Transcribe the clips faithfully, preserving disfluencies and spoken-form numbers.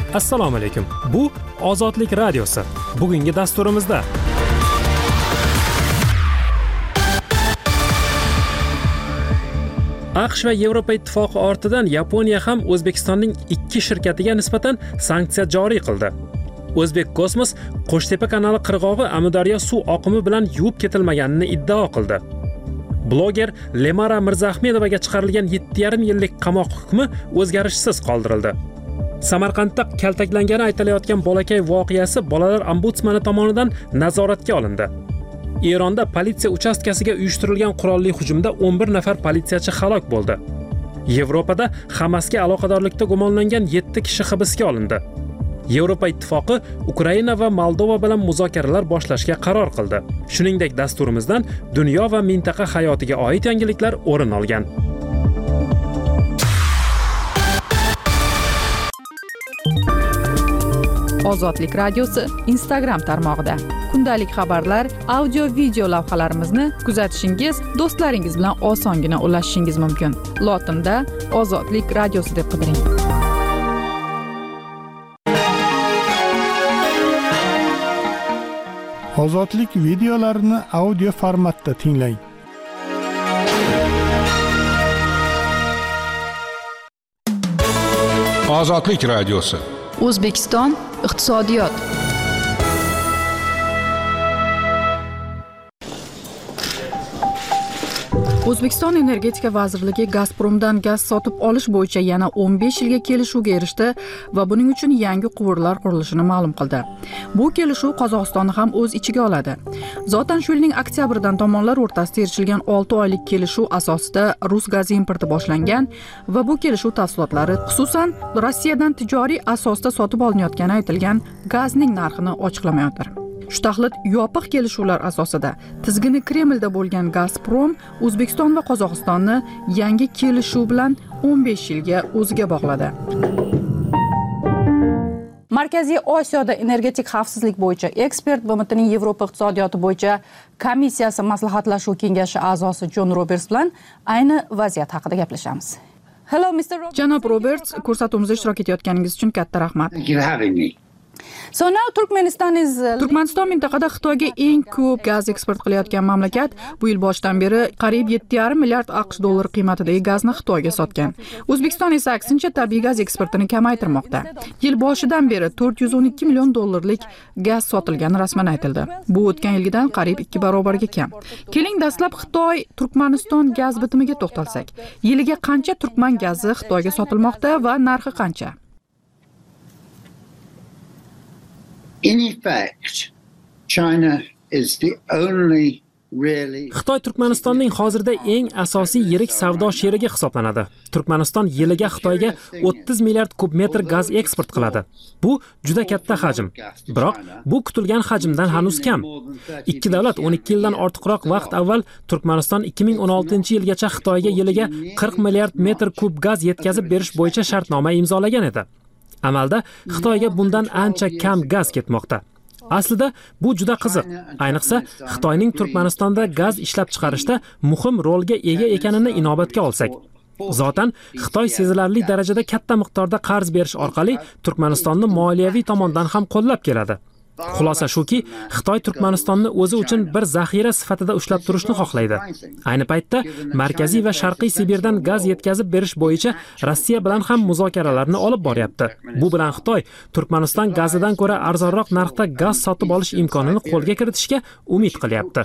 Assalomu alaykum. Bu Ozodlik radiosi. Bugungi dasturimizda AQSh va Yevropa ittifoqi ortidan Yaponiya ham O'zbekistonning ikki shirkatiga nisbatan sanksiya joriy qildi. O'zbek Kosmos Qo'shtepa kanali qirg'og'i Amudaryo suv oqimi bilan yuvib ketilmaganini iddao qildi. Bloger Lemara Mirzahmedovaga chiqarilgan yetti yarim yillik qamoq hukmi o'zgarishsiz qoldirildi. Samarqandda kaltaklangani aytilayotgan bolakay voqeasi bolalar ombudsmani tomonidan nazoratga olindi. Eronda politsiya uchastkasiga uyushtirilgan qurolli hujumda o'n bir nafar politsiyachi halok bo'ldi. Yevropada Hamasga aloqadorlikda gumonlangan yetti kishi hibsga olindi. Yevropa ittifoqi Ukraina va Moldova bilan muzokaralar boshlashga qaror qildi. Shuningdek, dasturimizdan dunyo va mintaqa hayotiga oid yangiliklar o'rin olgan. Ozodlik radiosi Instagram tarmog'ida. Kundalik xabarlar, audio, video lavhalarimizni kuzatishingiz, do'stlaringiz bilan osongina ulashishingiz mumkin. Lotinda Ozodlik radiosi deb qidiring. Ozodlik videolarini audio formatda tinglang. Ozodlik radiosi. O'zbekiston iqtisodiyot. O'zbekiston Energetika vazirligi Gazpromdan gaz sotib olish bo'yicha yana o'n besh yilga kelishuvga erishdi va buning uchun yangi quvurlar qurilishini ma'lum qildi. Bu kelishuv Qozog'istonni ham o'z ichiga oladi. Zotan shu yilning oktyabridan tomonlar o'rtasida erishilgan olti oylik kelishuv asosida rus gazi importi boshlangan va bu kelishuv tafsilotlari, xususan Rossiyadan tijoriy asosda sotib olinayotgani aytilgan gazning narxini ochiqlamayotir. Shu taxlit yopiq kelishuvlar asosida tizgini Kremlda bo'lgan Gazprom O'zbekiston va Qozog'istonni yangi kelishuv bilan o'n besh yilga o'ziga bog'ladi. Markaziy Osiyoda energetik xavfsizlik bo'yicha ekspert B M Tning Yevropa iqtisodiyoti bo'yicha komissiyasi maslahatlashuv kengashi a'zosi Jon Roberts bilan ayni vaziyat haqida gaplashamiz. Hello Mister Roberts. Janob Roberts, ko'rsatuvimizda ishtirok etayotganingiz uchun katta rahmat. Thank you for having me. So now Turkmeniston is Turkmaniston mintaqada Xitoyga eng ko'p gaz eksport qilayotgan mamlakat. Bu yil boshidan beri qariyb yetti yarim milliard AQSh dollari qiymatidagi gazni Xitoyga sotgan. O'zbekiston esa aksincha tabiiy gaz eksportini kamaytirmoqda. Yil boshidan beri to'rt yuz o'n ikki million dollarlik gaz sotilgani rasman aytildi. Bu o'tgan yilgidan qariyb ikki barobarga kam. Keling dastlab Xitoy Turkmaniston gaz bitimiga to'xtalsak. Yiliga qancha turkman gazi Xitoyga sotilmoqda va narxi qancha? In effect, China is the only really Xitoy Turkmanistonning hozirda eng asosiy yirik savdo sherigi hisoblanadi. Turkmaniston yiliga Xitoyga o'ttiz milliard kub metr gaz eksport qiladi. Bu juda katta hajm. Biroq bu kutilgan hajmdan hanuz kam. Ikki davlat o'n ikki yildan ortiqroq vaqt avval Turkmaniston ikki ming o'n oltinchi yilgacha Xitoyga yiliga qirq milliard metr kub gaz yetkazib berish bo'yicha shartnoma imzolagan edi. Amalda Xitoyga bundan ancha kam gaz ketmoqda. Aslida bu juda qiziq. Ayniqsa, Xitoyning Turkmanistonda gaz ishlab chiqarishda muhim rolga ega ekanini inobatga olsak. Zotan Xitoy sezilarli darajada katta miqdorda qarz berish orqali Turkmanistonni moliyaviy tomondan ham qo'llab keladi. Xulosa shuki, Xitoy Turkmanistonni o'zi uchun bir zaxira sifatida ushlab turishni xohlaydi. Ayni paytda Markaziy va Sharqiy Sibirdan gaz yetkazib berish bo'yicha Rossiya bilan ham muzokaralarni olib boryapti. Bu bilan Xitoy Turkmaniston gazidan ko'ra arzonroq narxda gaz sotib olish imkonini qo'lga kiritishga umid qilyapti.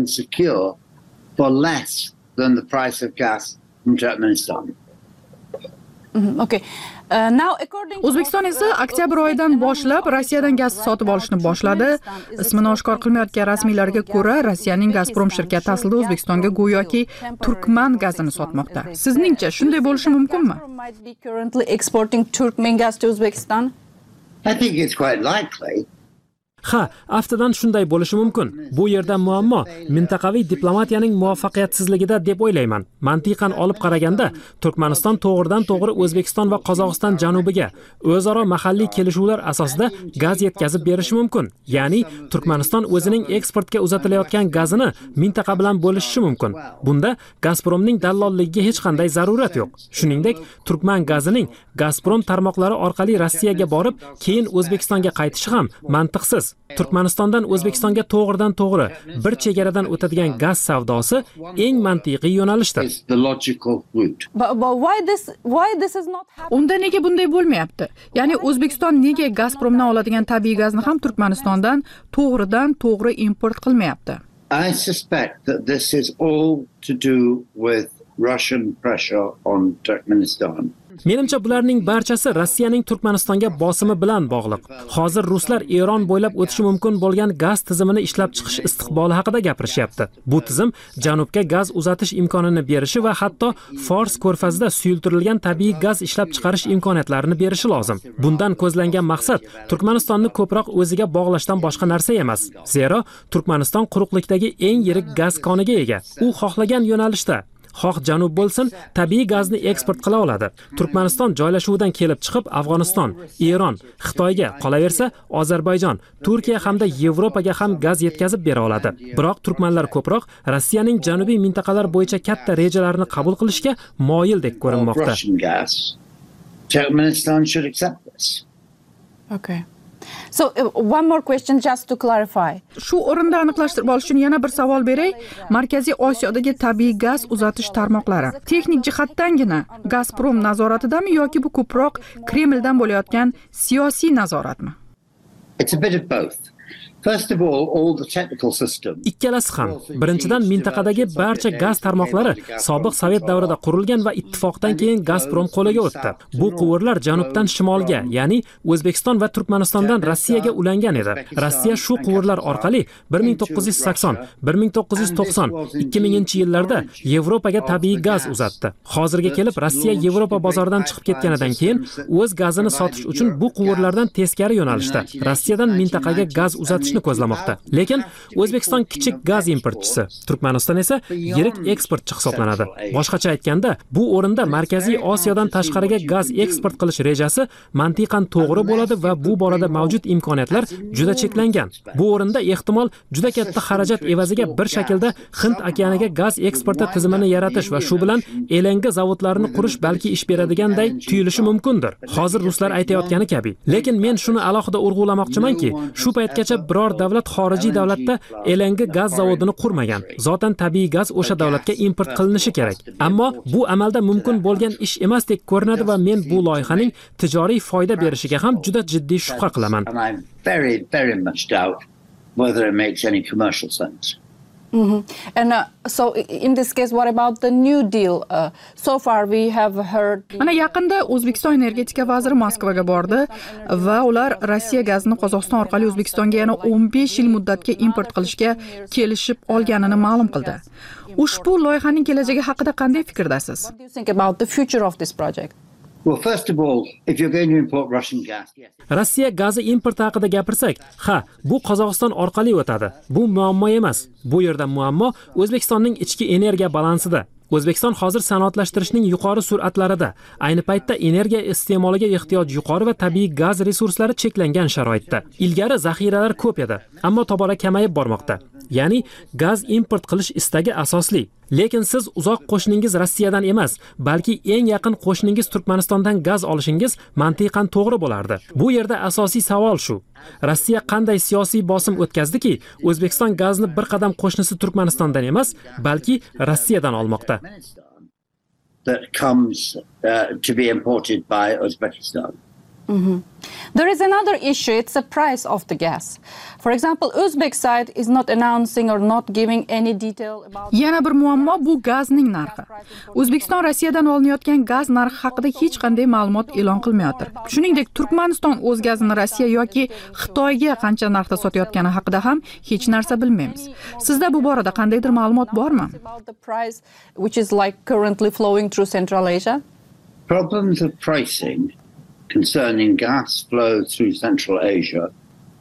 Okay. Uh, now, O'zbekiston esa oktyabr oyidan boshlab Rossiyadan gaz sotib olishni boshladi. Ismini oshkor qilmayotgan rasmiylarga ko'ra, Rossiyaning Gazprom shirkati aslida O'zbekistonga go'yoki turkman gazini sotmoqda. Sizningcha shunday bo'lishi mumkinmi? I think it's quite likely. Ha, aftidan shunday bo'lishi mumkin. Bu yerda muammo mintaqaviy diplomatiyaning muvaffaqiyatsizligida deb o'ylayman. Mantiqan olib qaraganda, Turkmaniston to'g'ridan-to'g'ri O'zbekiston va Qozog'iston janubiga o'zaro mahalliy kelishuvlar asosida gaz yetkazib berishi mumkin. Ya'ni Turkmaniston o'zining eksportga uzatilayotgan gazini mintaqa bilan bo'lishishi mumkin. Bunda Gazpromning dallolligiga hech qanday zarurat yo'q. Shuningdek, Turkman gazining Gazprom tarmoqlari orqali Rossiyaga borib, keyin O'zbekistonga qaytishi ham mantiqsiz. Turkmanistondan O'zbekistonga to'g'ridan-to'g'ri bir chegaradan o'tadigan gaz savdosi eng mantiqiy yo'nalishdir. Unda nega bunday bo'lmayapti? Ya'ni O'zbekiston nega Gazpromdan oladigan tabiiy gazni ham Turkmanistondan to'g'ridan-to'g'ri import qilmayapti? I suspect that this is all to do with Russian pressure on Turkmenistan. Menimcha bularning barchasi Rossiyaning Turkmanistonga bosimi bilan bog'liq. Hozir ruslar Eron bo'ylab o'tishi mumkin bo'lgan gaz tizimini ishlab chiqish istiqboli haqida gapirishyapti. Bu tizim janubga gaz uzatish imkonini berishi va hatto Fors ko'rfazida suyultirilgan tabiiy gaz ishlab chiqarish imkoniyatlarini berishi lozim. Bundan ko'zlangan maqsad Turkmanistonni ko'proq o'ziga bog'lashdan boshqa narsa emas. Zero Turkmaniston quruqlikdagi eng yirik gaz koniga ega. U xohlagan yo'nalishda xoh janub bo'lsin, tabiiy gazni eksport qila oladi. Turkmaniston joylashuvidan kelib chiqib Afg'oniston, Eron, Xitoyga, qolaversa Ozarbayjon, Turkiya hamda Yevropaga ham gaz yetkazib bera oladi. Biroq turkmanlar ko'proq Rossiyaning janubiy mintaqalar bo'yicha katta rejalarini qabul qilishga moyildek ko'rinmoqda. Turkmeniston should accept this. Okay. So uh, one more question just to clarify. Shu o'rinda aniqlashtirib olish uchun yana bir savol beray. Markaziy Osiyodagi tabiiy gaz uzatish tarmoqlari texnik jihatdangina Gazprom nazoratidami yoki bu ko'proq Kremldan bo'layotgan siyosiy nazoratmi? It's a bit of both. First of all, all the technical system. Ikkalasi ham. Birinchidan mintaqadagi barcha gaz tarmoqlari sobiq Sovet davrida qurilgan va ittifoqdan keyin Gazprom qo'liga o'tdi. Bu quvurlar janubdan shimolga, ya'ni O'zbekiston va Turkmanistondan Rossiyaga ulangan edi. Rossiya shu quvurlar orqali bir ming to'qqiz yuz sakson, bir ming to'qqiz yuz to'qson, ikki minginchi yillarda Yevropaga tabiiy gaz uzatdi. Hozirga kelib Rossiya Yevropa bozoridan chiqib ketganidan keyin o'z gazini sotish uchun bu quvurlardan teskari yo'nalishda Rossiyadan mintaqaga gaz uzatish ko'zlamoqda. Lekin O'zbekiston kichik gaz importchisi, Turkmaniston esa yirik eksportchi hisoblanadi. Boshqacha aytganda, bu o'rinda Markaziy Osiyodan tashqariga gaz eksport qilish rejasi mantiqan to'g'ri bo'ladi va bu borada mavjud imkoniyatlar juda cheklangan. Bu o'rinda ehtimol juda katta xarajat evaziga bir shaklda Hind okeaniga gaz eksporti tizimini yaratish va shu bilan L N G zavodlarini qurish balki ish beradiganday tuyulishi mumkindir. Hozir ruslar aytayotgani kabi. Lekin men shuni alohida urg'ulamoqchimanki, shu paytgacha biror davlat xorijiy davlatda L N G gaz zavodini qurmagan. Zotan tabiiy gaz o'sha davlatga import qilinishi kerak. Ammo bu amalda mumkin bo'lgan ish emasdek ko'rinadi va men bu loyihaning tijoriy foyda berishiga ham juda jiddiy shubha qilaman. Very, very much doubt whether it makes any commercial sense. Mm-hmm. And uh, so in this case, what about the New Deal? Uh, so far we have heard... Mana yaqinda O'zbekiston energetika vaziri Moskvaga bordi va ular Rossiya gazini Qozog'iston orqali O'zbekistonga yana o'n besh yil muddatga import qilishga kelishib olganini ma'lum qildi. Ushbu loyihaning kelajagi haqida qanday fikrdasiz? What do you think about the future of this project? Well, first of all, if you're going to import Russian gas, yes. Rossiya gazi importi haqida gapirsak, ha, bu Qozog'iston orqali o'tadi. Bu muammo emas. Bu yerda muammo O'zbekistonning ichki energiya balansida. O'zbekiston hozir sanoatlashtirishning yuqori sur'atlarida. Ayni paytda energiya iste'moliga ehtiyoj yuqori va tabiiy gaz resurslari cheklangan sharoitda. Ilgari zaxiralar ko'p edi, ammo tobora kamayib bormoqda. Ya'ni gaz import qilish istagi asosli. Lekin siz uzoq qo'shningiz Rossiyadan emas, balki eng yaqin qo'shningiz Turkmanistondan gaz olishingiz mantiqan to'g'ri bo'lardi. Bu yerda asosiy savol shu. Rossiya qanday siyosiy bosim o'tkazdiki, O'zbekiston gazni bir qadam qo'shnisi Turkmanistondan emas, balki Rossiyadan olmoqda. That comes uh, to be imported by Uzbekistan. Mm-hmm. There is another issue, it's the price of the gas. For example, Uzbek side is not announcing or not giving any detail about... Yana bir muammo bu gazning narxi. O'zbekiston Rossiyadan olinayotgan gaz narxi haqida hech qanday ma'lumot e'lon qilmayotir. Shuningdek, Turkmaniston o'z gazini Rossiya yoki Xitoyga qancha narxda sotayotgani haqida ham hech narsa bilmaymiz. Sizda bu borada qandaydir ma'lumot bormi? About the price which is like currently flowing through Central Asia? Problems of pricing concerning gas flow through Central Asia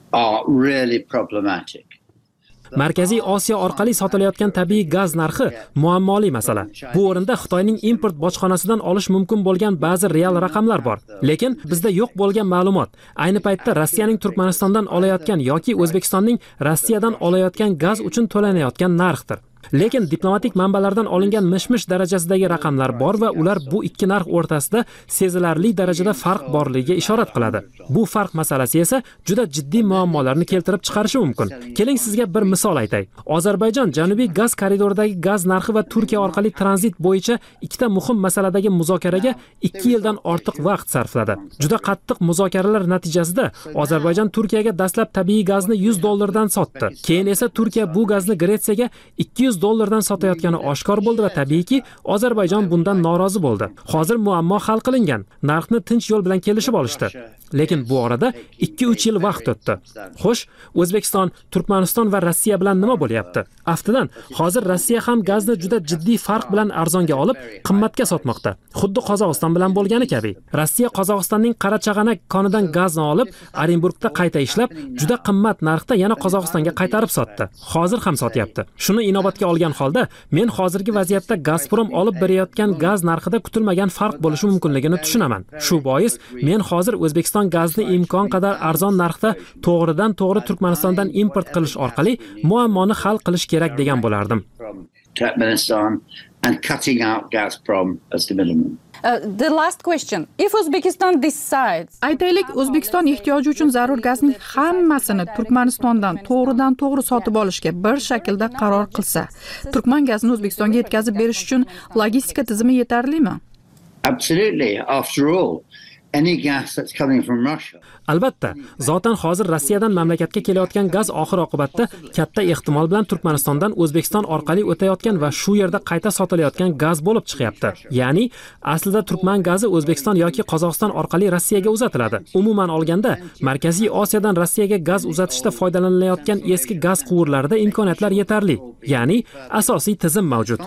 are really problematic. Markaziy Osiyo orqali sotilayotgan tabiiy gaz narxi muammoli masala. Bu o'rinda Xitoyning import bojxonasidan olish mumkin bo'lgan ba'zi real raqamlar bor. Lekin bizda yo'q bo'lgan ma'lumot ayni paytda Rossiyaning Turkmanistondan olayotgan yoki O'zbekistonning Rossiyadan olayotgan gaz uchun to'lanayotgan narxdir. Lekin diplomatik manbalardan olingan mish-mish darajasidagi raqamlar bor va ular bu ikki narx o'rtasida sezilarli darajada farq borligiga ishorat qiladi. Bu farq masalasi esa juda jiddiy muammolarni keltirib chiqarishi mumkin. Keling sizga bir misol aytay. Ozarbayjon Janubiy gaz koridoridagi gaz narxi va Turkiya orqali tranzit bo'yicha ikkita muhim masaladagi muzokaraga ikki yildan ortiq vaqt sarfladi. Juda qattiq muzokaralar natijasida Ozarbayjon Turkiyaga dastlab tabiiy gazni yuz dollardan sotdi. Keyin esa Turkiya bu gazni Gretsiyaga ikki yuz dollardan sotayotgani oshkor bo'ldi va tabiiyki Ozarbayjon bundan norozi bo'ldi. Hozir muammo hal qilingan. Narxni tinch yo'l bilan kelishib olishdi. Lekin bu orada ikki uch yil vaqt o'tdi. Xo'sh, O'zbekiston, Turkmaniston va Rossiya bilan nima bo'lyapti? Aftidan, hozir Rossiya ham gazni juda jiddiy farq bilan arzonga olib, qimmatga sotmoqda. Xuddi Qozog'iston bilan bo'lgani kabi. Rossiya Qozog'istonning Qarachag'anak konidan gazni olib, Orenburgda qayta ishlab, juda qimmat narxda yana Qozog'istonga qaytarib sotdi. Hozir ham sotyapti. Shuni inobatga olgan holda, men hozirgi vaziyatda Gazprom olib berayotgan gaz narxida kutilmagan farq bo'lishi mumkinligini tushunaman. Shu bois men hozir O'zbekiston gazni imkon qadar arzon narxda to'g'ridan to'g'ri Turkmanistondan import qilish orqali muammoni hal qilish kerak degan bo'lardim. Turkmeniston and cutting out Gazprom as the minimum. Uh, the last question. If Uzbekistan decides... Aytaylik, O'zbekiston ehtiyoji uchun zarur gazning hammasini Turkmanistondan to'g'ridan to'g'ri sotib olishga bir shaklda qaror qilsa, Turkman gazini O'zbekistonga yetkazib berish uchun logistika tizimi yetarlimi? Absolutely. After all, any gas that's coming from Russia. Albatta, zotan hozir Rossiyadan mamlakatga kelayotgan gaz oxir oqibatda katta ehtimol bilan Turkmanistondan O'zbekiston orqali o'tayotgan va shu yerda qayta sotilayotgan gaz bo'lib chiqyapti. Ya'ni, aslida Turkman gazi O'zbekiston yoki Qozog'iston orqali Rossiyaga uzatiladi. Umuman olganda, Markaziy Osiyodan Rossiyaga gaz uzatishda foydalanilayotgan eski gaz quvurlarida imkoniyatlar yetarli. Ya'ni, asosiy tizim mavjud.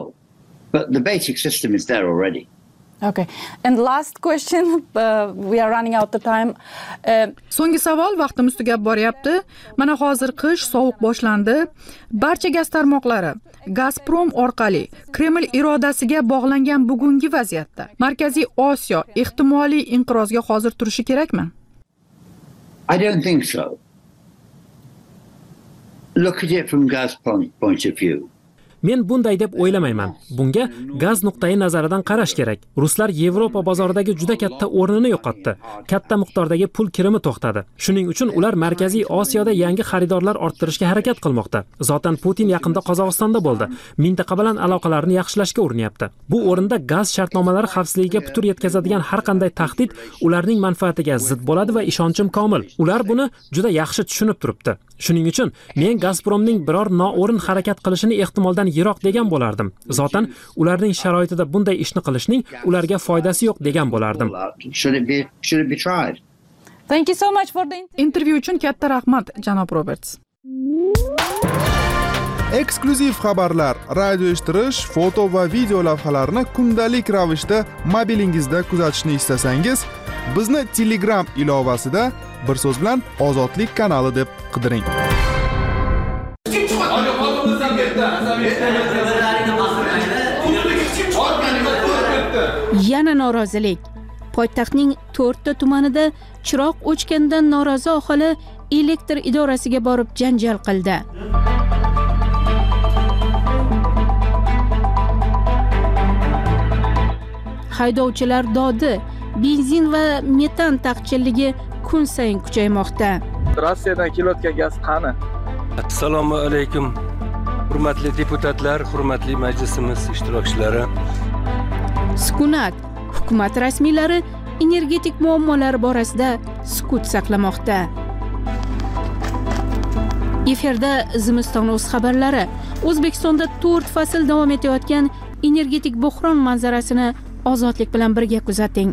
But the basic system is there already. Okay. And last question, uh, we are running out of time. Uh, So'nggi savol, vaqtimiz tugab boryapti. Mana hozir qish, sovuq boshlandi. Barcha gaz tarmoqlari Gazprom orqali Kreml irodasiga bog'langan bugungi vaziyatda Markaziy Osiyo ehtimoliy inqirozga hozir turishi kerakmi? I don't think so. Look at it from Gazprom's point of view. Men bunday deb o'ylamayman. Bunga gaz nuqtai nazaridan qarash kerak. Ruslar Yevropa bozoridagi juda katta o'rnini yo'qotdi. Katta miqdordagi pul kirimi to'xtadi. Shuning uchun ular Markaziy Osiyoda yangi xaridorlar orttirishga harakat qilmoqda. Zotan Putin yaqinda Qozog'istonda bo'ldi. Mintaqa bilan aloqalarni yaxshilashga urinyapti. Bu o'rinda gaz shartnomalari xavfsizligiga putur yetkazadigan har qanday tahdid ularning manfaatiga zid bo'ladi va ishonchim komil. Ular buni juda yaxshi tushunib turibdi. Shuning uchun men Gazpromning biror noo'rin harakat qilishini ehtimoldan yiroq degan bo'lardim. Zotan ularning sharoitida bunday ishni qilishning ularga foydasi yo'q degan bo'lardim. Should it be should it be tried? Thank you so much for the Intervyu uchun katta rahmat, janob Roberts. Eksklyuziv xabarlar, radio eshittirish, foto va video lavhalarni kundalik ravishda mobilingizda kuzatishni istasangiz, bizni Telegram ilovasida bir so'z bilan Ozodlik kanali deb qidiring. Yana norozilik. Poytaxtning to'rtta tumanida chiroq o'chgandan norozi aholi elektr idorasiga borib janjal qildi. Haydovchilar dodi, benzin va metan taqchilligi kun sayin kuchaymoqda. Rossiyadan kelayotgan gaz qani? Assalomu alaykum. Hurmatli deputatlar, hurmatli majlisimiz ishtirokchilari. Sukunat. Hukumat rasmiylari energetik muammolar borasida sukut saqlamoqda. Efirda Zimiston o'z xabarlari. O'zbekistonda to'rt fasl davom etayotgan energetik buhron manzarasini Ozodlik bilan birga kuzating.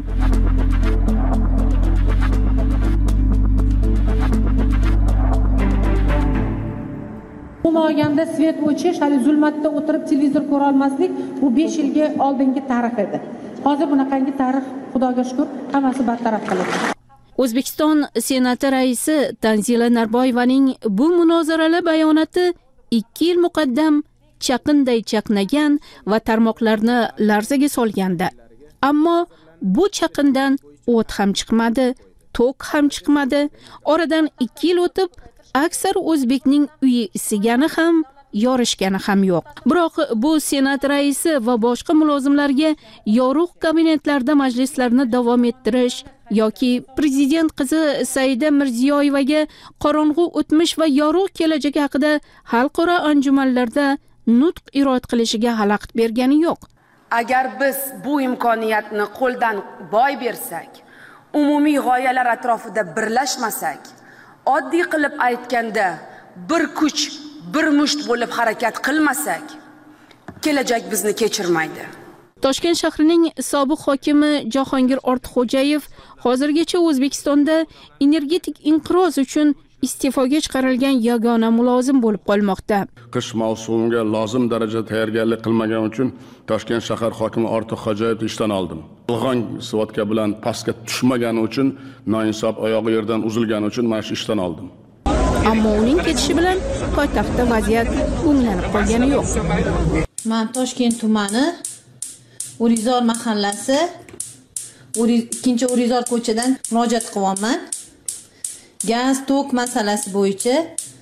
Umuman olganda svet o'chish, hali zulmatda o'tirib televizor ko'ra olmaslik bu besh yilga oldingi tarix edi. Hozir bunaqangi tarix, Xudoga shukr, hammasi bartaraf qilindi. O'zbekiston Senati raisi Tanzila Norboyevaning bu munozarali bayonoti ikki yil muqaddam chaqinday chaqnagan va tarmoqlarni larzaga solgandi. Ammo bu chaqindan o't ham chiqmadi, tok ham chiqmadi. Oradan ikki yil o'tib, aksar o'zbekning uyi isigani ham, yorishgani ham yo'q. Biroq bu Senat raisi va boshqa mulozimlarga yorug' kabinetlarda majlislarni davom ettirish yoki prezident qizi Saida Mirziyoyevaga qorong'u o'tmish va yorug' kelajak haqida xalqaro anjumanlarda nutq irod qilishiga xalaqit bergani yo'q. Agar biz bu imkoniyatni qo'ldan boy bersak, umumiy g'oyalar atrofida birlashmasak, oddiy qilib aytganda bir kuch, bir musht bo'lib harakat qilmasak, kelajak bizni kechirmaydi. Toshkent shahrining sobiq hokimi Jahongir Ortiqxo'jayev hozirgacha O'zbekistonda energetik inqiroz uchun iste'foga chiqarilgan yagona mulozim bo'lib qolmoqda. Qish mavsumiga lozim darajada tayyorgarlik qilmagan uchun Toshkent shahar hokimi Ortiqxo'jayevni ishdan oldim. Yolg'on svodka bilan pastga tushmagani uchun, noinsof oyog'i yerdan uzilgani uchun mana shu ishdan oldim. Ammo uning ketishi bilan poytaxtda vaziyat o'nglanib qolgani yo'q. Men Toshkent tumani Urizor mahallasi ikkinchi Urizor ko'chadan murojaat qilyapman. Gaz, tok masalasi bo'yicha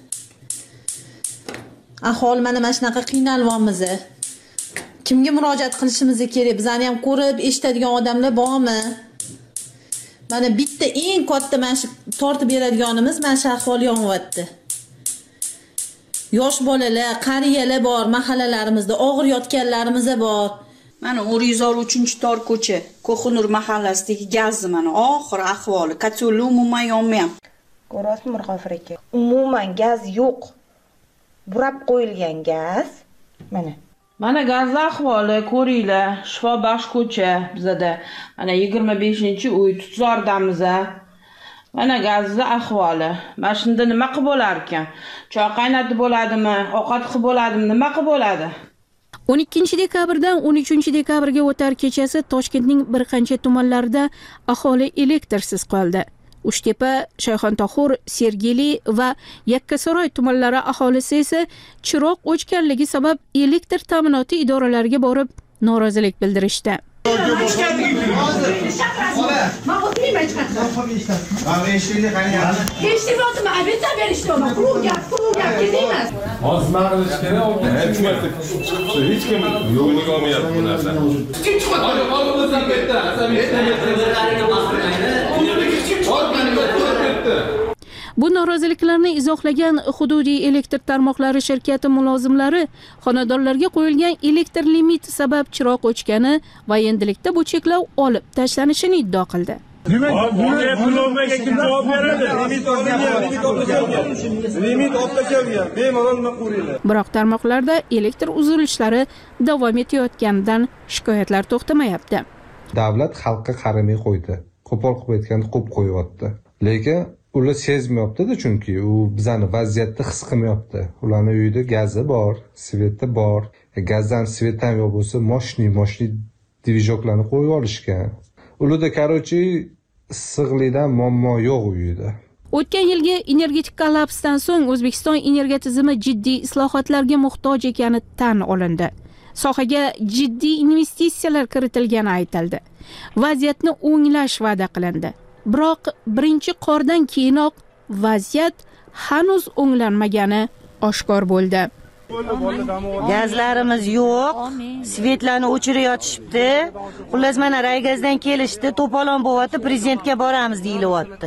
aholi mana mana shunaqa qiynalyapmiz. Kimga murojaat qilishimiz kerak? Bizani ham ko'rib, eshitadigan odamlar bormi? Mana bitta eng katta mana shu tortib beradiganimiz mana shu ahvol yonyapti. Yosh bolalar, qariyalar bor, mahallalarimizda og'ir yotganlarimiz bor. Mana Urizor uchinchi tor ko'cha, Ko'xinur mahallasidagi gazni mana oxir ahvoli, kotelli umuman yonmayapti. Ko'rasizmi Mirg'ofir aka? Umuman gaz yo'q. Burab qo'yilgan gaz. Mana. Mana gazlar ahvoli ko'ringlar, Shifobaxsh ko'cha bizada. Mana yigirma beshinchi uy Tutzordamiz. Mana gazlar ahvoli. Mana shunda nima qilib bo'lar ekan? Choy qaynatib bo'ladimi, ovqat qilib bo'ladimi, nima qilib bo'ladi? o'n ikkinchi dekabrdan o'n uchinchi dekabrga o'tar kechasi Toshkentning bir qancha tumanlarida aholi elektrsiz qoldi. Uchtepa, Shayxontohur, Sergeli va Yakkasaroy tumanlari aholisi esa chiroq o'chganligi sabab elektr ta'minoti idoralariga borib norozilik bildirishdi. Bu noroziliklarni izohlagan hududiy elektr tarmoqlari shirkati mulozimlari xonadonlarga qo'yilgan elektr limit sabab chiroq o'chgani va endilikda bu cheklov olib tashlanishini iddao qildi. Biroq tarmoqlarda elektr uzilishlari davom etayotganidan shikoyatlar to'xtamayapti. Davlat xalqqa qaramay qo'ydi. Qo'pol qilib aytganda qo'p qo'yyapti. Lekin ular sezmayapti-da, chunki u bizani vaziyatni his qilmayapti. Ularning uyida gazi bor, sveti bor. Gazdan svet ham yo'q bo'lsa, moshni, moshni divizhoklarni qo'yib olishgan. Ularda, qarochi, issiqlikdan muammo yo'q uyida. O'tgan yilgi energetik kollapsdan so'ng O'zbekiston energiya tizimi jiddiy islohotlarga muhtoj ekani tan olindi. Sohaga jiddiy investitsiyalar kiritilgani aytildi. Vaziyatni o'nglash va'da qilindi. Biroq birinchi qordan keyinoq vaziyat hanuz o'nglanmagani oshkor bo'ldi. Gazlarimiz yo'q, svetlarni o'chirib yotishibdi. Xullas mana Raygazdan kelishdi, to'polon bo'lyapti, prezidentga boramiz deyilyapti.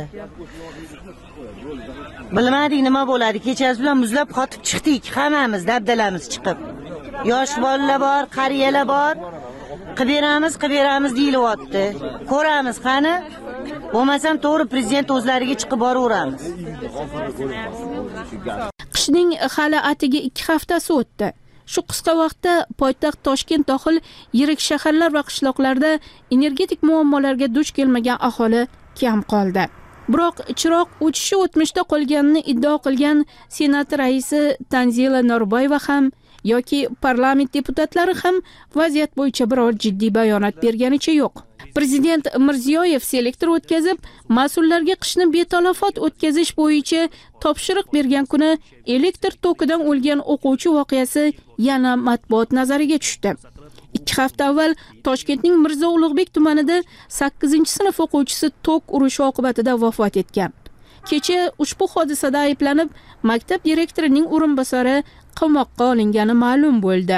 Bilmadik nima bo'ladi. Kechasi bilan muzlab qotib chiqdik, hammamiz dabdalamiz chiqib. Yosh bolalar bor, qariyalar bor. Qilib beramiz, qilib beramiz deyilyapti. Ko'ramiz qani. Bo'lmasam to'g'ri prezident o'zlariga chiqib boraveramiz. Qishning hali atiga ikki haftasi o'tdi. Shu qisqa vaqtda poytaxt Toshkent dohil yirik shaharlar va qishloqlarda energetik muammolarga duch kelmagan aholi kam qoldi. Biroq chiroq o'chishi o'tmishda qolganini iddao qilgan Senat raisi Tanzila Norboyeva ham yoki parlament deputatlari ham vaziyat bo'yicha biror jiddiy bayonot berganicha yo'q. Prezident Mirziyoyev selektor o'tkazib, mas'ullarga qishni betalofat o'tkazish bo'yicha topshiriq bergan kuni elektr tokidan o'lgan o'quvchi voqeasi yana matbuot nazariga tushdi. ikki hafta avval Toshkentning Mirzo Ulug'bek tumanida sakkizinchi sinf o'quvchisi tok urishi oqibatida vafot etgan. Kecha ushbu hodisada ayblanib, maktab direktorining o'rinbosari qamoqqa olingani ma'lum bo'ldi.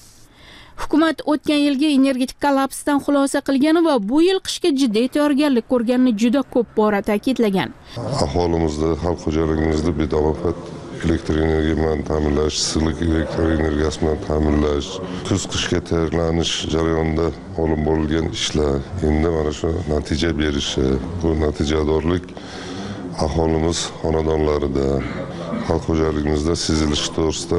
Hukumat o'tgan yilgi energetik kollapsdan xulosa qilgani va bu yil qishga jiddiy tayyorgarlik ko'rganini juda ko'p bora ta'kidlagan. Aholimizda, xalq xo'jaligimizda betalofat elektr energiya bilan ta'minlash, issiqlik elektr energiyasi bilan ta'minlash, kuz-qishga tayyorlanish jarayonida olib borilgan ishlar endi mana shu natija berishi, bu natijadorlik aholimiz xonadonlarida, xalq xo'jaligimizda sezilishi to'g'risida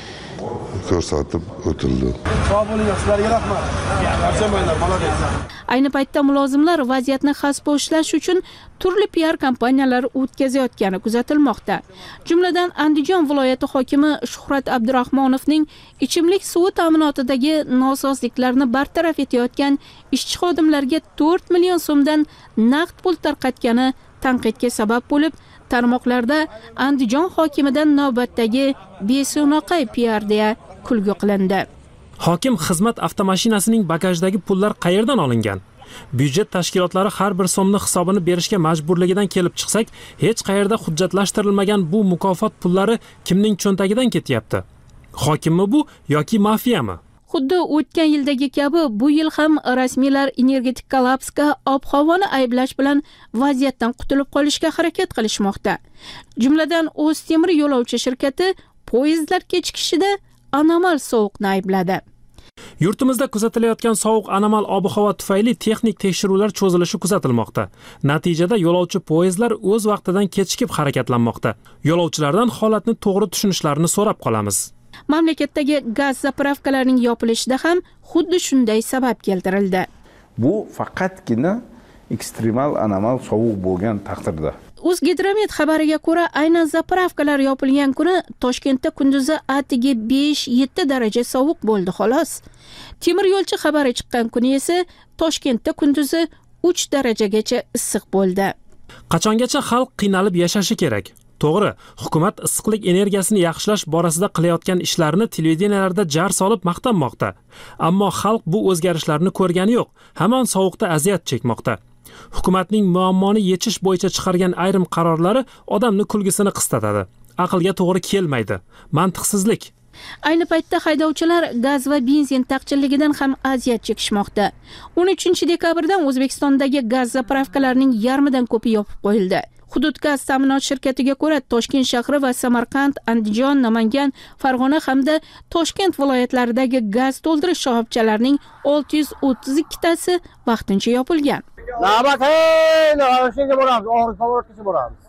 ko'rsatib o'tildi. Sog' bo'ling, sizlarga rahmat. Charchamanglar, malades. Ayni paytda mulozimlar vaziyatni xaspo ishlash uchun turli P R kompaniyalari o'tkazayotgani kuzatilmoqda. Jumladan Andijon viloyati hokimi Shuhrat Abdurahmonovning ichimlik suvi ta'minotidagi nosozliklarni bartaraf etayotgan ishchi xodimlarga to'rt million so'mdan naqd pul tarqatgani tanqidga sabab bo'lib, tarmoqlarda Andijon hokimidan navbatdagi beso'noqay P R deya kulgu qilindi. Hokim xizmat avtomashinasining bagajdagi pullar qayerdan olingan? Byudjet tashkilotlari har bir so'mni hisobini berishga majburligidan kelib chiqsak, hech qayerda hujjatlashtirilmagan bu mukofot pullari kimning cho'ntagidan ketyapti? Hokimmi bu yoki mafiyami? Xuddi o'tgan yildagi kabi bu yil ham rasmiylar energetik kollapsga ob-havoni ayblash bilan vaziyatdan qutulib qolishga harakat qilishmoqda. Jumladan O'ztemir yo'lovchi shirkati poyezdlar kechikishida anomal sovuqni aybladi. Yurtimizda kuzatilayotgan sovuq anomal ob-havo tufayli texnik tekshiruvlar cho'zilishi kuzatilmoqda. Natijada yo'lovchi poyezdlar o'z vaqtidan kechikib harakatlanmoqda. Yo'lovchilardan holatni to'g'ri tushunishlarini so'rab qolamiz. Mamlakatdagi gaz zapravkalarining yopilishida ham xuddi shunday sabab keltirildi. Bu faqatgina ekstremal anomal sovuq bo'lgan taqdirda. O'zgidromet xabariga ko'ra, aynan zapravkalar yopilgan kuni Toshkentda kunduzi atigi besh yetti daraja sovuq bo'ldi xolos. Temir yo'lchi xabari chiqqan kuni esa Toshkentda kunduzi uch darajagacha issiq bo'ldi. Qachongacha xalq qiynalib yashashi kerak? To'g'ri, hukumat issiqlik energiyasini yaxshilash borasida qilayotgan ishlarini televideniyalarda jar solib maqtanmoqda. Ammo xalq bu o'zgarishlarni ko'rgani yo'q, hamon sovuqda aziyat chekmoqda. Hukumatning muammoni yechish bo'yicha chiqargan ayrim qarorlari odamni kulgisini qistatadi. Aqlga to'g'ri kelmaydi. Mantiqsizlik. Ayni paytda haydovchilar gaz va benzin taqchilligidan ham aziyat chekishmoqda. o'n uchinchi dekabrdan O'zbekistondagi gaz zapravkalarining yarmidan ko'pi yopib qo'yildi. Hudud gaz ta'minot shirkatiga ko'ra, Toshkent shahri va Samarqand, Andijon, Namangan, Farg'ona hamda Toshkent viloyatlaridagi gaz to'ldirish shoxobchalarining olti yuz o'ttiz ikki tasi vaqtincha yopilgan. Navbat, hey, navbatga boramiz, og'ir samolyotga boramiz.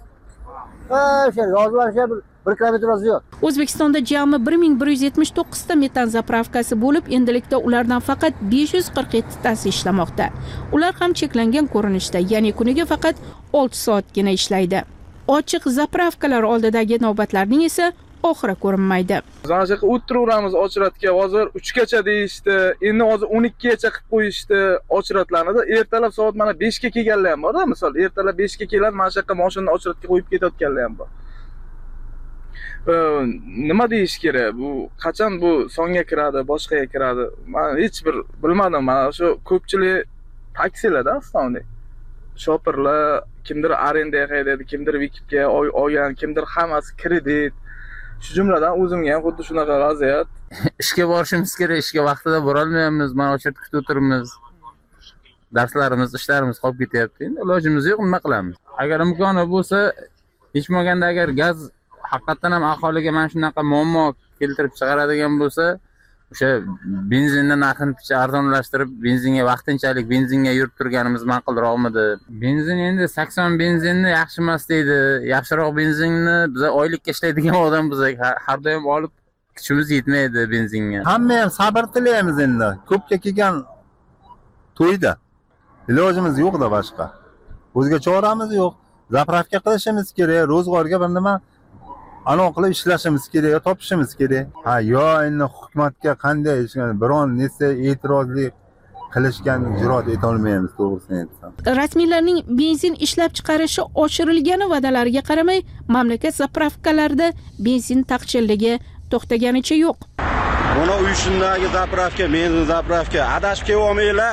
O'sha yozilishga bir kilometr ziyod. O'zbekistonda jami bir ming bir yuz yetmish to'qqiz ta metan zapravkasi bo'lib, endilikda ulardan faqat besh yuz qirq yetti tasi ishlamoqda. Ular ham cheklangan ko'rinishda, ya'ni kuniga faqat olti soatgina ishlaydi. Ochiq zapravkalar oldidagi navbatlarning esa oxiri ko'rinmaydi. Zanjiqa o'tiraveramiz ochiratga, hozir uch gacha deyishdi, endi hozir o'n ikki gacha qilib qo'yishdi ochiratlarni. Ertalab soat mana besh ga kelganlar ham bor-da, misol ertalab besh ga keladi, mana shu yoqqa mashinani ochiratga qo'yib ketayotganlar ham bor. Nima deyish kerak? Bu qachon bu songa kiradi, boshqaga kiradi? Men hech bir bilmadim. Mana shu ko'pchilik taksilarda avtomobil shopirlar, kimdir arendaga haydaydi, kimdir vikipga olgan, kimdir hammasi kredit. Shu jumladan o'zimga ham xuddi shunaqa vaziyat. Ishga borishimiz kerak, ishga vaqtida bora olmayapmiz, mana o'sha kutib o'tiribmiz. Darslarimiz, ishlarimiz qolib ketyapti. Endi ilojimiz yo'q, nima qilamiz? Agar imkoni bo'lsa, hech bo'lmaganda agar gaz haqiqatan ham aholiga mana shunaqa muammo keltirib chiqaradigan bo'lsa, o'sha benzinni narxini picha arzonlashtirib, benzinga vaqtinchalik benzinga yurib turganimiz ma'qulroqmidi? Benzin endi sakson benzinni yaxshi emas deydi. Yaxshiroq benzinni biz oylikka ishlaydigan odam bo'lsak, har doim olib kuchimiz yetmaydi benzinga. Hamma ham sabr tilaymiz endi. Ko'pga kelgan to'yda ilojimiz yo'q-da boshqa. O'zga choramiz yo'q. Zapravka qilishimiz kerak, ro'zg'orga bir nima anaqa qilib ishlashimiz kerak, yo topishimiz kerak. Ha, yo endi hukumatga qanday biron narsa e'tirozli qilishgan ijro eta olmaymiz, to'g'risini aytsam. Rasmiylarning benzin ishlab chiqarishi oshirilgani va'dalariga qaramay, mamlakat zapravkalarida benzin taqchilligi to'xtaganicha yo'q. Buni uyishindagi zapravka, benzin zapravka adashib kelolmaylar.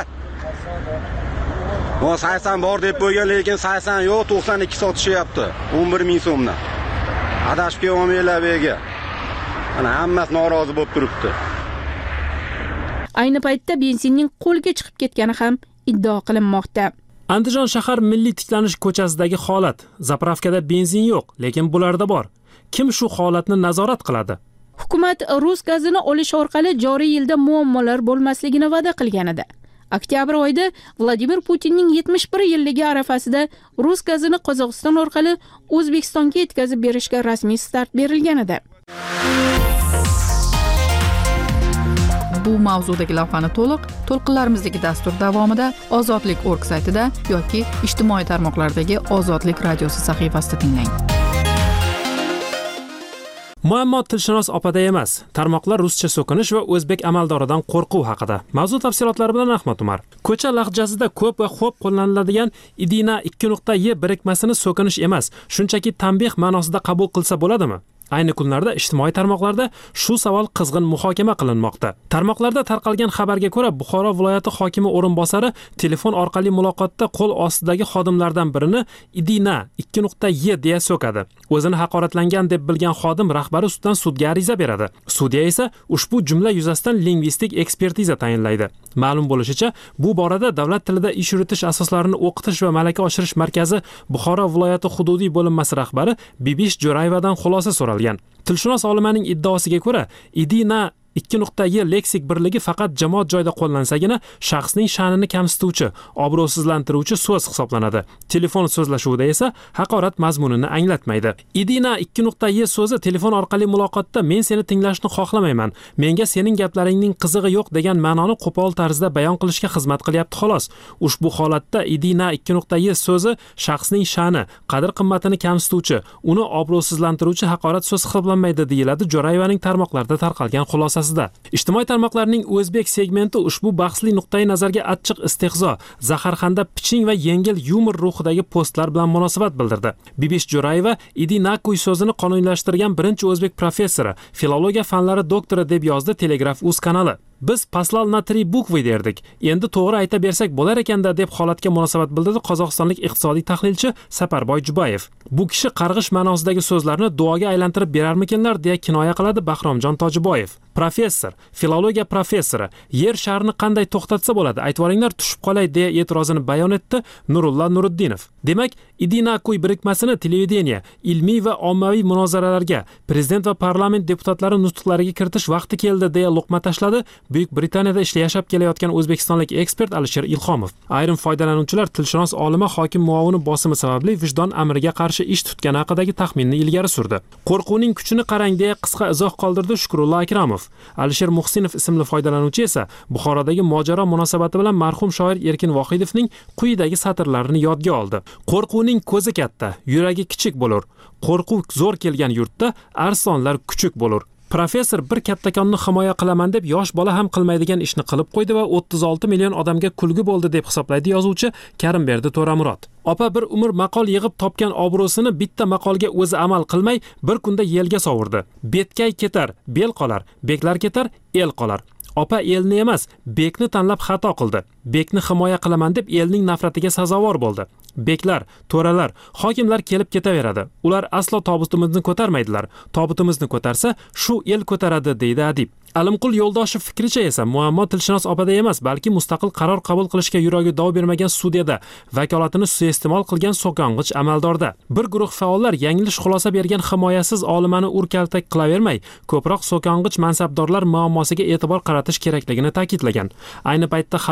Bu sakson bor deb qo'ygan, lekin sakson yo'q, to'qson ikki sotishyapti. o'n bir ming so'mdan. Adashib kelolmaylar bu yerga. Mana hammasi norozi bo'lib turibdi. Ayni paytda benzinning qo'lga chiqib ketgani ham iddao qilinmoqda. Andijon shahar milliy tiklanish ko'chasidagi holat. Zapravkada benzin yo'q, lekin bularda bor. Kim shu holatni nazorat qiladi? Hukumat rus gazini olish orqali joriy yilda muammolar bo'lmasligini va'da qilgan edi. Oktyabr oyida Vladimir Putinning yetmish bir yilligi arafasida rus gazini Qozog'iston orqali O'zbekistonga yetkazib berishga rasmiy start berilgan edi. Bu mavzudagi lavhani to'liq to'lqinlarimizdagi dastur davomida ozodlik org saytida yoki ijtimoiy tarmoqlardagi Ozodlik radiosi sahifasida tinglang. Muammo tilshunos opada emas. Tarmoqlar ruscha so'kinish va o'zbek amaldoridan qo'rquv haqida. Mavzu tafsilotlari bilan Ahmad Umar. Ko'cha lahjasida ko'p va xo'p qo'llaniladigan idina ikki nuqta y birikmasini so'kinish emas, shunchaki tanbeh ma'nosida qabul qilsa bo'ladimi? Ayni kunlarda ijtimoiy tarmoqlarda shu savol qizg'in muhokama qilinmoqda. Tarmoqlarda tarqalgan xabarga ko'ra, Buxoro viloyati hokimi o'rinbosari telefon orqali muloqotda qo'l ostidagi xodimlardan birini idina ikki nuqta y deya so'kadi. O'zini haqoratlangan deb bilgan xodim rahbari ustidan sudga ariza beradi. Sudya esa ushbu jumla yuzasidan lingvistik ekspertiza tayinlaydi. Ma'lum bo'lishicha, bu borada davlat tilida ish yuritish asoslarini o'qitish va malaka oshirish markazi Buxoro viloyati hududiy bo'linmasi rahbari Bibish Jo'rayevadan xulosa so'ralgan. Tilshunos olimaning iddaosiga ko'ra, idina ikki nuqta y leksik birligi faqat jamoat joyida qo'llansagina shaxsning sha'nini kamsituvchi, obro'sizlantiruvchi so'z hisoblanadi. Telefon so'zlashuvida esa haqorat mazmunini anglatmaydi. Idina ikki nuqta y so'zi telefon orqali muloqotda men seni tinglashni xohlamayman, menga sening gaplaringning qizig'i yo'q degan ma'noni qo'pol tarzda bayon qilishga xizmat qilyapti xolos. Ushbu holatda idina ikki nuqta y so'zi shaxsning sha'ni, qadr-qimmatini kamsituvchi, uni obro'sizlantiruvchi haqorat so'z hisoblanmaydi deyiladi Jo'rayevaning tarmoqlarda tarqalgan xulosasi. Ijtimoiy tarmoqlarning o'zbek segmenti ushbu bahsli nuqtai nazarga achchiq istehzo, zaharxanda piching va yengil yumor ruhidagi postlar bilan munosabat bildirdi. Bibish Jo'rayeva idinakuy so'zini qonuniylashtirgan birinchi o'zbek professori, filologiya fanlari doktori deb yozdi Telegraf.uz kanali. Biz paslal na tri bukvy derdik. Endi to'g'ri ayta bersak bo'lar ekanda deb holatga munosabat bildirdi qozog'istonlik iqtisodiy tahlilchi Saparboy Jubayev. Bu kishi qarg'ish ma'nosidagi so'zlarni duoga aylantirib berarmikinlar deya kinoya qiladi Bahromjon Tojiboyev. Professor, filologiya professori, yer sharni qanday to'xtatsa bo'ladi? Aytvoringlar tushib qolay deya e'tirozini bayon etdi Nurulla Nuriddinov. Demak, idinakuy birikmasini televideniya, ilmiy va ommaviy munozaralarga, prezident va parlament deputatlari nutqlariga kiritish vaqti keldi deya luqma tashladi Buyuk Britaniyada ishlab yashab kelayotgan o'zbekistonlik ekspert Alisher Ilhomov. Ayrim foydalanuvchilar tilshunos olima hokim muovini bosimi sababli vijdon amriga qarshi ish tutgani haqidagi taxminni ilgari surdi. Qo'rquvning kuchini qarang deya qisqa izoh qoldirdi Shukrulla Akramov. Alisher Muhsinov ismli foydalanuvchi esa Buxorodagi mojaro munosabati bilan marhum shoir Erkin Vohidovning quyidagi satrlarini yodga oldi. Qo'rquvning ko'zi katta, yuragi kichik bo'lur. Qo'rquv zo'r kelgan yurtda arsonlar kuchuk bo'lur. Professor bir kattakonni himoya qilaman deb yosh bola ham qilmaydigan ishni qilib qo'ydi va o'ttiz olti million odamga kulgi bo'ldi deb hisoblaydi yozuvchi Karimberdi To'ramurod. Opa bir umr maqol yig'ib topgan obro'sini bitta maqolga o'zi amal qilmay bir kunda yelga sovurdi. Betkay ketar, bel qolar, beklar ketar, el qolar. Opa elni emas, bekni tanlab xato qildi. Bekni himoya qilaman deb elning nafratiga sazovor bo'ldi. Beklar, to'ralar, hokimlar kelib ketaveradi. Ular aslo tobutimizni ko'tarmaydilar. Tobutimizni ko'tarsa, shu el ko'taradi deydi adib. Alimqul Yo'ldoshev fikricha esa muammo tilshunos opada emas, balki mustaqil qaror qabul qilishga yuragi dov bermagan sudyada, vakolatini suiiste'mol qilgan so'kong'ich amaldorda. Bir guruh faollar yanglish xulosa bergan himoyasiz olimani urkaltak qilavermay, ko'proq so'kong'ich mansabdorlar muammosiga e'tibor qaratish kerakligini ta'kidlagan. Ayni paytda Xabar.uz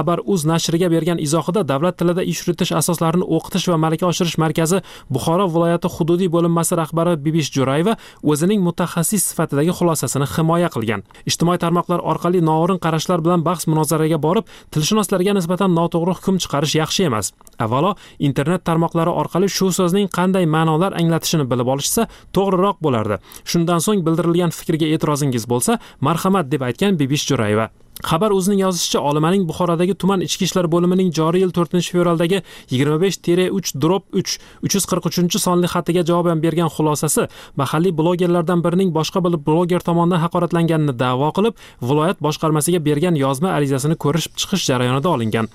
nashriga bergan izohida davlat tilida ish yuritish asoslarini o'qitish va malaka oshirish markazi Buxoro viloyati hududiy bo'linmasi rahbari Bibish Jo'rayeva o'zining mutaxassis sifatidagi xulosasini himoya qilgan. Ijtimoiy tarmoqlar orqali noo'rin qarashlar bilan bahs munozaraga borib, tilshunoslarga nisbatan noto'g'ri hukm chiqarish yaxshi emas. Avvalo, internet tarmoqlari orqali shu so'zning qanday ma'nolar anglatishini bilib olishsa, to'g'riroq bo'lardi. Shundan so'ng bildirilgan fikrga e'tirozingiz bo'lsa, marhamat deb aytgan Bibish Jo'rayeva. Xabar o'zining yozishicha, Olimaning Buxorodagi tuman ichki ishlar bo'limining joriy yil to'rtinchi fevraldagi yigirma besh uch uch uch yuz qirq uchinchi sonli xatiga javoban bergan xulosasi mahalliy blogerlardan birining boshqa bir bloger tomonidan haqoratlanganini da'vo qilib, viloyat boshqarmasiga bergan yozma arizasini ko'rib chiqish jarayonida olingan.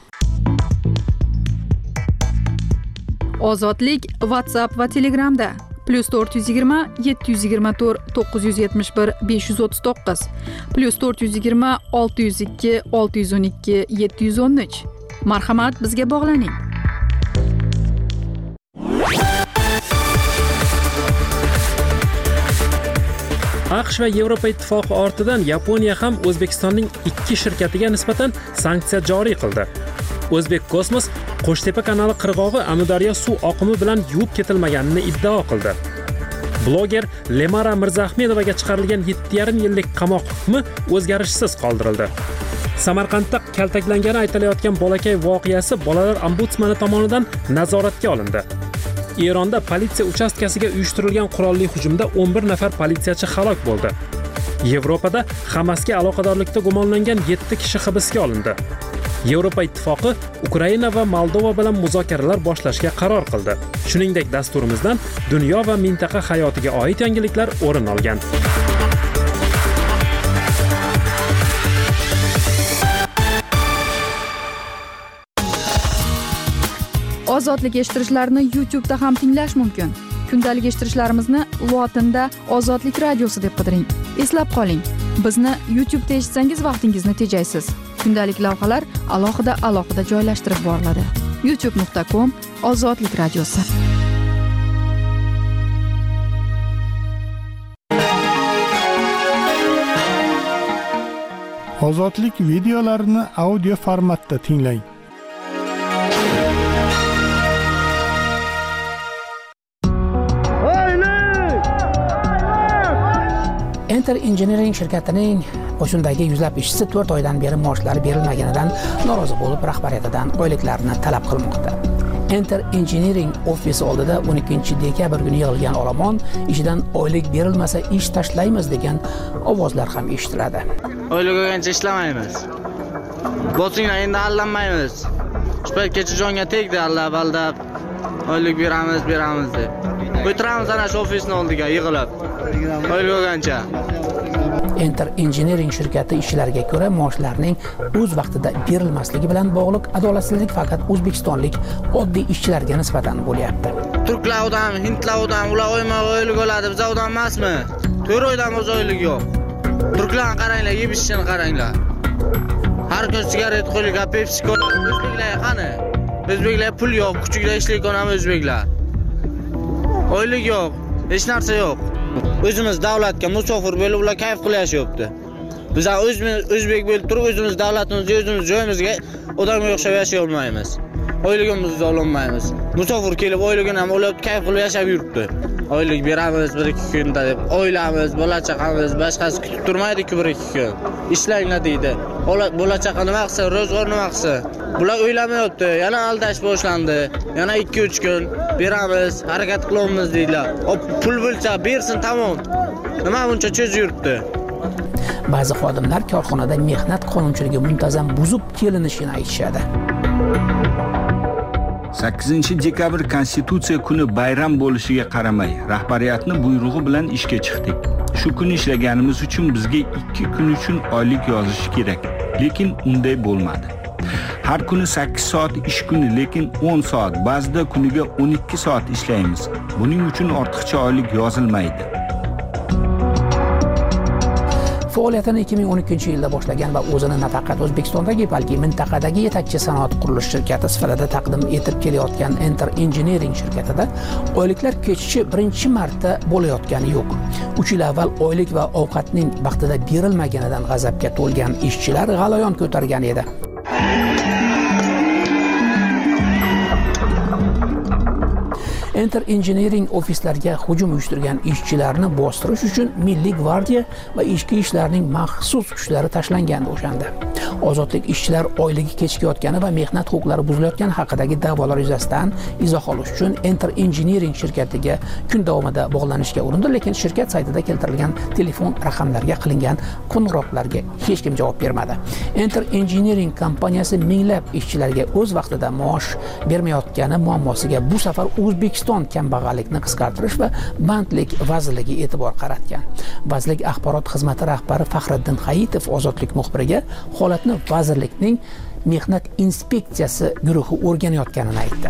Ozodlik WhatsApp va Telegramda plus to'rt yuz yigirma yetti yuz yigirma to'rt to'qqiz yuz yetmish bir besh yuz o'ttiz to'qqiz plus to'rt yuz yigirma olti yuz ikki olti yuz o'n ikki yetti yuz o'n uch. Marhamat, bizga bog'laning. AQSh va Yevropa ittifoqi ortidan Yaponiya ham O'zbekistonning ikki shirkatiga nisbatan sanksiya joriy qildi. O'zbek Kosmos Qo'shtepa kanali qirg'og'i Amudaryo suv oqimi bilan yuvib ketilmaganini iddao qildi. Bloger Lemara Mirzahmedovaga chiqarilgan yetti yarim yillik qamoq hukmi o'zgarishsiz qoldirildi. Samarqandda kaltaklangani aytilayotgan bolakay voqeasi bolalar ombudsmani tomonidan nazoratga olindi. Eronda politsiya uchastkasiga uyushtirilgan qurolli hujumda o'n bir nafar politsiyachi halok bo'ldi. Yevropada Hamasga aloqadorlikda gumonlangan yetti kishi hibsga olindi. Yevropa ittifoqi Ukraina va Moldova bilan muzokaralar boshlashga qaror qildi. Shuningdek, dasturimizdan dunyo va mintaqa hayotiga oid yangiliklar o'rin olgan. Ozodlik eshittirishlarni YouTube'da ham tinglash mumkin. Kundalik eshittirishlarimizni lotinda Ozodlik radiosi deb qidiring. Eslab qoling, bizni YouTube'da eshitsangiz vaqtingizni tejaysiz. Kundalik lavhalar alohida alohida joylashtirib boriladi. youtube nuqta com Ozodlik radiosi. Ozodlik videolarini audio formatda tinglang. Enter Engineering shirkatining qo'shindagi yuzlab ishchisi to'rt oydan beri maoshlari berilmaganidan norozi bo'lib, rahbariyatidan oyliklarini talab qilmoqda. Enter Engineering ofisi oldida o'n ikkinchi dekabr kuni yig'ilgan olomon ishidan oylik berilmasa ish tashlaymiz degan ovozlar ham eshitiladi. Oylik olgancha ishlamaymiz. Bosinglar endi allanmaymiz. Shu paytgacha jonga tegdi allab aldab. Oylik beramiz, beramiz deb. O'tiramiz ana shu ofisning oldiga yig'ilib. Oylik olgancha. Enter Engineering shirkati ishchilariga ko'ra maoshlarning o'z vaqtida berilmasligi bilan bog'liq adolatsizlik faqat o'zbekistonlik oddiy ishchilarga nisbatan bo'lyapti. Turklar odam, hindlar odam, ular oyma oylik oladi, biz odam emasmi? to'rt oydan o'z oylik yo'q. Turklarni qaranglar, yeb ishini qaranglar. Har kun sigaret qo'liga Pepsi Cola, o'zbeklar qani? O'zbeklar pul yo'q, kuchuklar ishlayotgan ham o'zbeklar. Oylik yo'q, hech narsa yo'q. O'zimiz davlatga musofir bo'lib ular kayf qilyapti. Biz o'zimiz o'zbek bo'lib turib o'zimiz davlatimizga, o'zimiz joyimizga odamga o'xshab yashay olmaymiz. Oyligimizni ololmaymiz. Musofir kelib oyligini ham olib kayf qilib yashab yuribdi. Oylik beramiz bir ikki kunda deb oilamiz, bola chaqamiz, boshqasi kutib turmaydi-ku bir ikki kun. Ishlanglar deydi. Bola chaqa nima qilsa, ro'zg'or nima qilsa, bular o'ylamayapti. Yana aldash boshlandi. Yana ikki uch kun beramiz, harakat qilamiz deydilar. Pul bo'lsa bersin, tamom. Nima buncha cho'zib yuribdi? Ba'zi xodimlar korxonada mehnat qonunchiligi muntazam buzib kelinishini aytishadi. sakkizinchi dekabr Konstitutsiya kuni bayram bo'lishiga qaramay, rahbariyatni buyrug'i bilan ishga chiqdik. Shu kun ishlaganimiz uchun bizga ikki kun uchun oylik yozish kerak, lekin unday bo'lmadi. Har kuni sakkiz soat ish kuni, lekin o'n soat, ba'zida kuniga o'n ikki soat ishlaymiz. Buning uchun ortiqcha oylik yozilmaydi. Faoliyatini ikki ming o'n ikkinchi yilda boshlagan va o'zini nafaqat O'zbekistondagi, balki mintaqadagi yetakchi sanoat qurilish shirkati sifatida taqdim etib kelayotgan Enter Engineering shirkatida oyliklar kechishi birinchi marta bo'layotgani yo'q. uch yil avval oylik va ovqatning vaqtida berilmaganidan g'azabga to'lgan ishchilar g'alayon ko'targan edi. Enter Engineering ofislariga hujum uyushtirgan ishchilarni bostirish uchun Milliy gvardiya va ichki ishlarning maxsus kuchlari tashlangandi o'shanda. Ozodlik ishchilar oyligi kechikayotgani va mehnat huquqlari buzilayotgani haqidagi da'volar yuzasidan izoh olish uchun Enter Engineering shirkatiga kun davomida bog'lanishga urindi, lekin shirkat saytida keltirilgan telefon raqamlariga qilingan qo'ng'iroqlarga hech kim javob bermadi. Enter Engineering kompaniyasi minglab ishchilarga o'z vaqtida maosh bermayotgani muammosiga bu safar O'zbekiston kambag'allikni qisqartirish va bandlik vazirligi e'tibor qaratgan. Vazirlik axborot xizmati rahbari Faxriddin Hayitov Ozodlik muxbiriga holatni vazirlikning mehnat inspeksiyasi guruhi o'rganayotganini aytdi.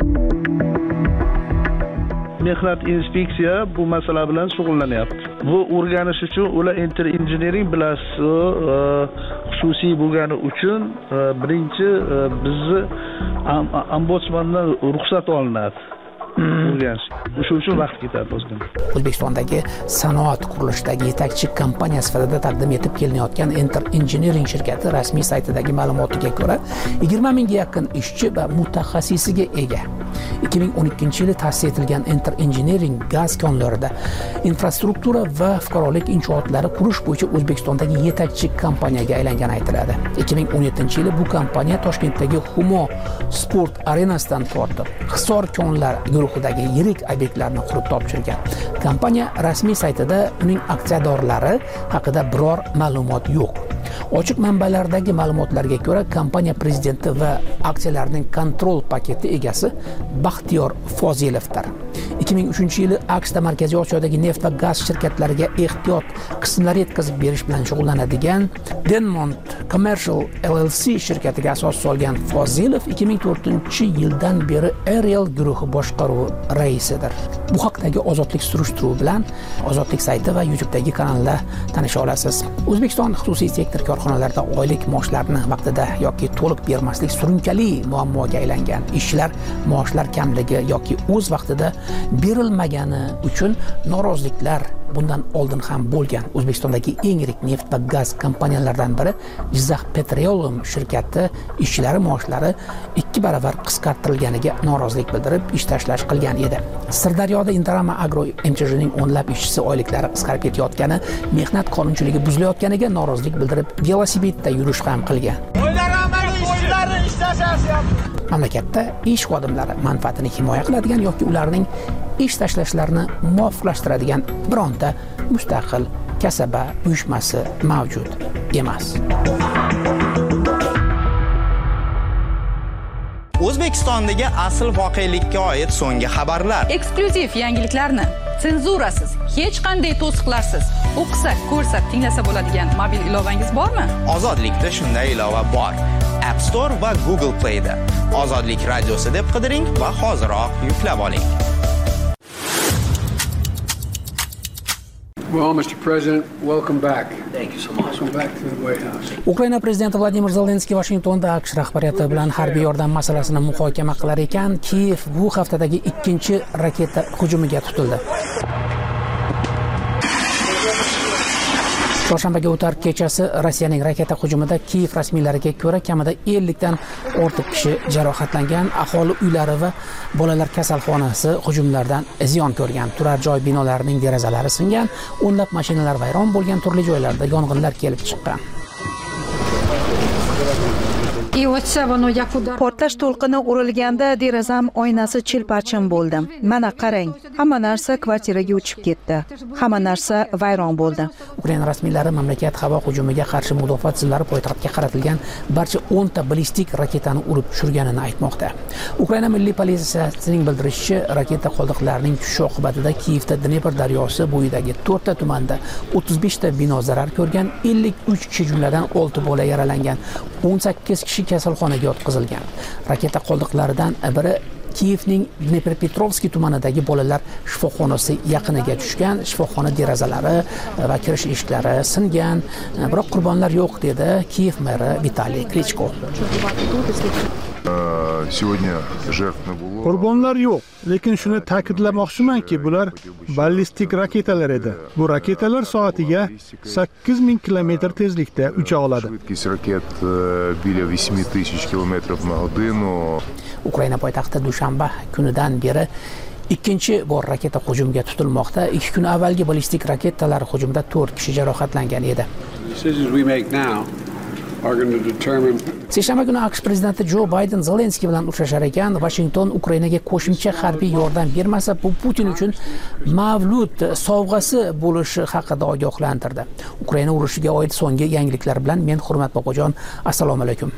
Mehnat inspeksiya bu masala bilan shug'ullanyapti. Bu o'rganish uchun ular Enter Engineering bilasiz xususiy bo'lgani uchun birinchi bizni ombudsmandan ruxsat olinadi. Shu uchun vaqt ketadi o'zim. O'zbekistondagi sanoat qurilishidagi yetakchi kompaniya sifatida taqdim etib kelinayotgan Enter Engineering shirkati rasmiy saytidagi ma'lumotiga ko'ra yigirma mingga yaqin ishchi va mutaxassisiga ega. ikki ming o'n ikkinchi yili ta'sis etilgan Enter Engineering gaz konlarida infrastruktura va fuqarolik inshootlari qurish bo'yicha O'zbekistondagi yetakchi kompaniyaga aylangani aytiladi. ikki ming o'n yettinchi yili bu kompaniya Toshkentdagi Humo sport arenasidan tortib Hisor konlar guruhidagi yirik obyektlarni qurib topshirgan. Kompaniya rasmiy saytida uning aksiyadorlari haqida biror ma'lumot yo'q. Ochiq manbalardagi ma'lumotlarga ko'ra, kompaniya prezidenti va aksiyalarning kontrol paketi egasi Baxtiyor Fozilovdir. ikki ming uchinchi yili AQShda Markaziy Osiyodagi neft va gaz shirkatlariga ehtiyot qismlari yetkazib berish bilan shug'ullanadigan Denmont Commercial L L C shirkatiga asos solgan Fozilov ikki ming to'rtinchi yildan beri Ariel guruhi boshqaruvi raisidir. Bu haqdagi ozodlik surishtiruvi bilan Ozodlik sayti va YouTube'dagi kanalda tanisha olasiz. O'zbekiston xususiy sektor korxonalarida oylik maoshlarni vaqtida yoki to'liq bermaslik surunkali muammoga aylangan. Ishchilar maoshlar kamligi yoki o'z vaqtida berilmagani uchun noroziliklar bundan oldin ham bo'lgan. O'zbekistondagi eng yirik neft va gaz kompaniyalaridan biri Jizzax Petroleum shirkati ishchilari maoshlari ikki baravar qisqartirilganiga norozilik bildirib ish tashlash qilgan edi. Sirdaryoda Indarama Agro M Ch J'ning o'nlab ishchisi oyliklari qisqarib ketayotgani, mehnat qonunchiligi buzilayotganiga norozilik bildirib velosipedda yurish ham qilgan. Mamlakatda ish xodimlari manfaatini himoya qiladigan yoki ularning ish tashlashlarini muvofiqlashtiradigan bironta mustaqil kasaba uyushmasi mavjud emas. O'zbekistondagi asl voqelikka oid so'nggi xabarlar. Eksklyuziv yangiliklarni senzurasiz, hech qanday to'siqlarsiz o'qisa, ko'rsa, tinglasa bo'ladigan mobil ilovangiz bormi? Ozodlikda shunday ilova bor. App Store va Google Play'da Ozodlik radiosi deb qidiring va hoziroq yuklab oling. Well, Mister President, welcome back. Thank you so much. Welcome back to the White House. Ukraina prezidenti Vladimir Zelenskiy Washingtonda AQSh rahbariyati bilan harbiy yordam masalasini muhokama qilar ekan, Kiyev bu haftadagi ikkinchi raketa hujumiga tutildi. Chorshanbaga o'tar kechasi Rossiyaning raketa hujumida Kiyev rasmiylariga ko'ra kamida ellik dan ortiq kishi jarohatlangan. Aholi uylari va bolalar kasalxonasi hujumlardan ziyon ko'rgan. Turar joy binolarining derazalari singan, o'nlab mashinalar vayron bo'lgan, turli joylarda yong'inlar kelib chiqqan. Portlash to'lqini urilganda derazam oynasi chilparchin bo'ldi. Mana qarang, hamma narsa kvartiraga uchib ketdi. Hamma narsa vayron bo'ldi. Ukraina rasmiylari mamlakat havo hujumiga qarshi mudofaa tizimlari poytaxtga qaratilgan barcha o'nta ballistik raketani urib tushirganini aytmoqda. Ukraina milliy politsiyasining bildirishicha, raketa qoldiqlarining tushishi oqibatida Kiyevda Dnepr daryosi bo'yidagi to'rtta tumanda o'ttiz besh ta bino zarar ko'rgan, ellik uch kishi jumladan olti bola yaralangan, o'n sakkiz kishi kasalxonaga yotqizilgan. Raketa qoldiqlaridan biri Kiyevning Dnepropetrovskiy tumanidagi bolalar shifoxonasi yaqiniga tushgan. Shifoxona derazalari va kirish eshiklari singan, biroq qurbonlar yo'q, dedi Kiyev meri Vitaliy Klichko. Qurbonlar yo'q, lekin shuni ta'kidlamoqchimanki, bular ballistik raketalar edi. Bu raketalar soatiga sakkiz ming kilometr tezlikda ucha oladi. Ukraina poytaxti dushanba kunidan beri ikkinchi bor raketa hujumga tutilmoqda. ikki kun avvalgi ballistik raketalar hujumida to'rt kishi jarohatlangan edi. Seshanba kuni AQSh prezidenti Jo Bayden Zelenskiy bilan uchrashar ekan. Washington Ukrainaga qo'shimcha harbiy yordam bermasa, bu Putin uchun mavlud sovg'asi bo'lishi haqida ogohlantirdi. Ukraina urushiga oid so'nggi yangiliklar bilan men Hurmat Boqojon. Assalomu alaykum.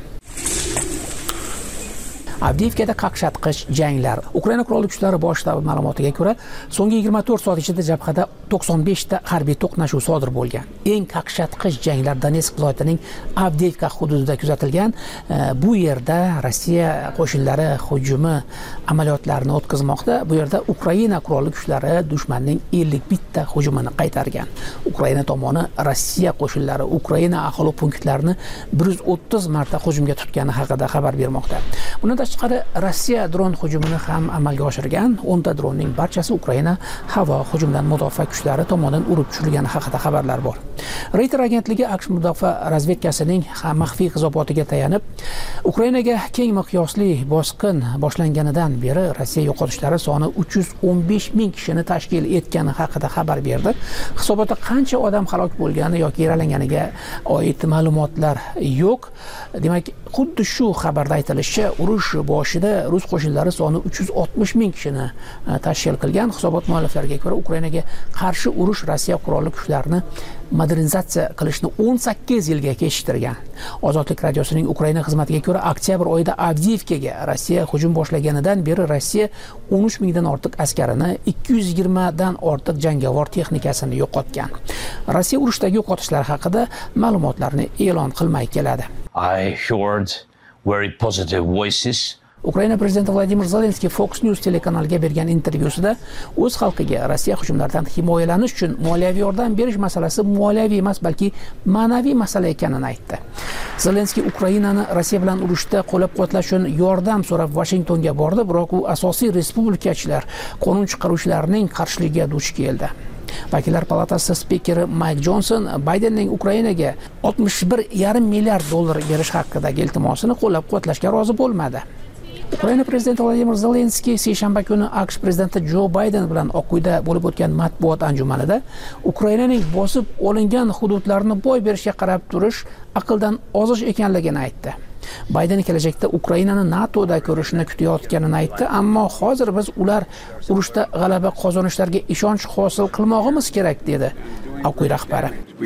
Avdiivkada qaqshatqich janglar. Ukraina qurolli kuchlari bosh shtabi ma'lumotiga ko'ra, so'nggi yigirma to'rt soat ichida jabhada to'qson besh ta harbiy to'qnashuv sodir bo'lgan. Eng qaqshatqich janglar Donetsk viloyatining Avdiivka hududida kuzatilgan. Bu yerda Rossiya qo'shinlari hujumi amaliyotlarini o'tkazmoqda. Bu yerda Ukraina qurolli kuchlari dushmanning ellik bitta hujumini qaytargan. Ukraina tomoni Rossiya qo'shinlari Ukraina aholi punktlarini bir yuz o'ttiz marta hujumga tutgani haqida xabar bermoqda. Bundan tashqari Rossiya dron hujumini ham amalga oshirgan. o'n ta dronning barchasi Ukraina havo hujumidan mudofaa kuchlari tomonidan urib tushirilgani haqida xabarlar bor. Reuters agentligi AQSh mudofaa razvedkasining maxfiy hisobotiga tayanib, Ukrainaga keng miqyosli bosqin boshlanganidan beri Rossiya yo'qotishlari soni uch yuz o'n besh ming kishini tashkil etgani haqida xabar berdi. Hisobotda qancha odam halok bo'lgani yoki yaralanganiga oid ma'lumotlar yo'q. Demak, xuddi shu xabarda aytilishicha, urush boshida rus qo'shinlari soni uch yuz oltmish ming kishini tashkil qilgan. Hisobot mualliflariga ko'ra, Ukrainaga qarshi urush Rossiya qurolli kuchlarini modernizatsiya qilishni o'n sakkiz yilga kechiktirgan. Ozodlik radiosining Ukraina xizmatiga ko'ra, oktyabr oyida Avdiivkaga Rossiya hujum boshlaganidan beri Rossiya o'n uch mingdan ortiq askarini, ikki yuz yigirma dan ortiq jangovar texnikasini yo'qotgan. Rossiya urushdagi yo'qotishlar haqida ma'lumotlarni e'lon qilmay keladi. I heard very positive voices. Ukraina prezidenti Vladimir Zelenskiy Fox News telekanaliga bergan intervyusida o'z xalqiga Rossiya hujumlaridan himoyalanish uchun moliyaviy yordam berish masalasi moliyaviy emas, balki ma'naviy masala ekanini aytdi. Zelenskiy Ukrainani Rossiya bilan urushda qo'llab-quvvatlash uchun yordam so'rab Washingtonga bordi, biroq u asosiy respublikachilar, qonun chiqaruvchilarning qarshiligiga duch keldi. Vakillar palatasi spikeri Mayk Jonson Baydenning Ukrainaga oltmish bir yarim milliard dollar berish haqidagi iltimosini qo'llab-quvvatlashga rozi bo'lmadi. Ukraina prezidenti Vladimir Zelenskiy seshanba kuni AQSh prezidenti Jo Bayden bilan Oq uyda bo'lib o'tgan matbuot anjumanida Ukrainaning bosib olingan hududlarini boy berishga qarab turish aqldan ozish ekanligini aytdi. Bayden kelajakda Ukrainani NATOda ko'rishni kutayotganini aytdi, ammo hozir biz ular urushda g'alaba qozonishlariga ishonch hosil qilmog'imiz kerak dedi Oq uy rahbari.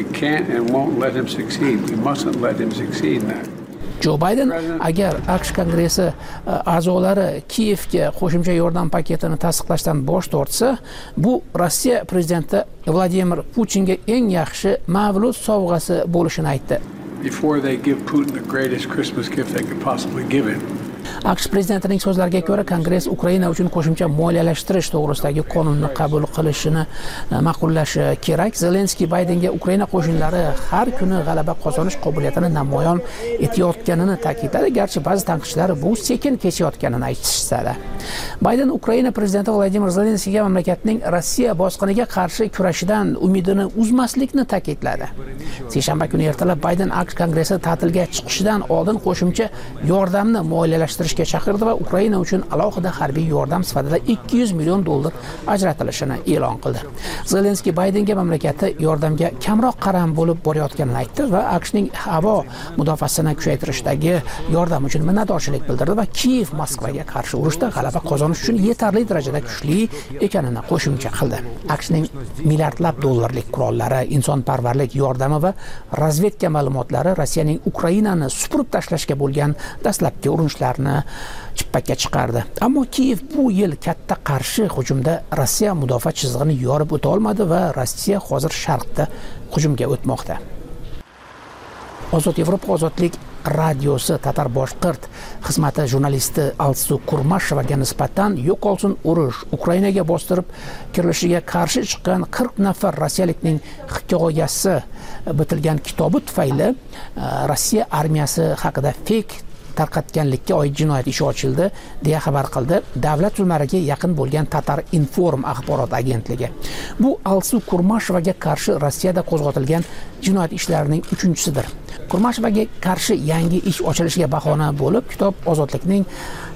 Jo Bayden agar AQSh kongressi a'zolari Kiyevga qo'shimcha yordam paketini tasdiqlashdan bosh tortsa, bu Rossiya prezidenti Vladimir Putinga eng yaxshi mavlud sovg'asi bo'lishini aytdi. Before they give Putin the greatest Christmas gift they could possibly give him. AQSh prezidentining so'zlariga ko'ra, Kongress Ukraina uchun qo'shimcha moliyalashtirish to'g'risidagi qonunni qabul qilishini ma'qullashi kerak. Zelenskiy Baydenga Ukraina qo'shinlari har kuni g'alaba qozonish qobiliyatini namoyon etayotganini ta'kidladi, garchi ba'zi tanqidchilar bu sekin kechayotganini aytishsa-da. Bayden Ukraina prezidenti Vladimir Zelenskiyga mamlakatning Rossiya bosqiniga qarshi kurashidan umidini uzmaslikni ta'kidladi. Seshanba kuni ertalab Bayden AQSh Kongressi ta'tilga chiqishidan oldin qo'shimcha yordamni moliyalashtirishga chaqirdi va Ukraina uchun alohida harbiy yordam sifatida ikki yuz million dollar ajratilishini e'lon qildi. Zelenskiy Baydenga mamlakati yordamga kamroq qaram bo'lib borayotganini aytdi va AQShning havo mudofaasini kuchaytirishdagi yordam uchun minnatdorchilik bildirdi va Kiyev Moskvaga qarshi urushda g'alaba qozonish uchun yetarli darajada kuchli ekanini qo'shimcha qildi. AQShning milliardlab dollarlik qurollari, insonparvarlik yordami va razvedka ma'lumotlari Rossiyaning Ukrainani supurib tashlashga bo'lgan dastlabki urinishlarini chippakka chiqardi. Ammo Kiyev bu yil katta qarshi hujumda Rossiya mudofaa chizig'ini yorib o'ta olmadi va Rossiya hozir sharqda hujumga o'tmoqda. Ozod Yevropa ozodlik radiosi Tatar boshqirt xizmati jurnalisti Alsu Kurmashevaga nisbatan yo'qolsin urush, Ukrainaga bostirib kirilishiga qarshi chiqqan qirq nafar rossiyalikning hikoyasi bitilgan kitobi tufayli Rossiya armiyasi haqida fake tarqatganlikka oid jinoyat ishi ochildi deya xabar qildi davlat tuzmariga yaqin bo'lgan Tatar Inform axborot agentligi. Bu Alsu Kurmashevaga qarshi Rossiyada qo'zg'atilgan jinoyat ishlarining uchinchisidir. Kurmashevaga qarshi yangi ish ochilishiga bahona bo'lib, kitob Ozodlikning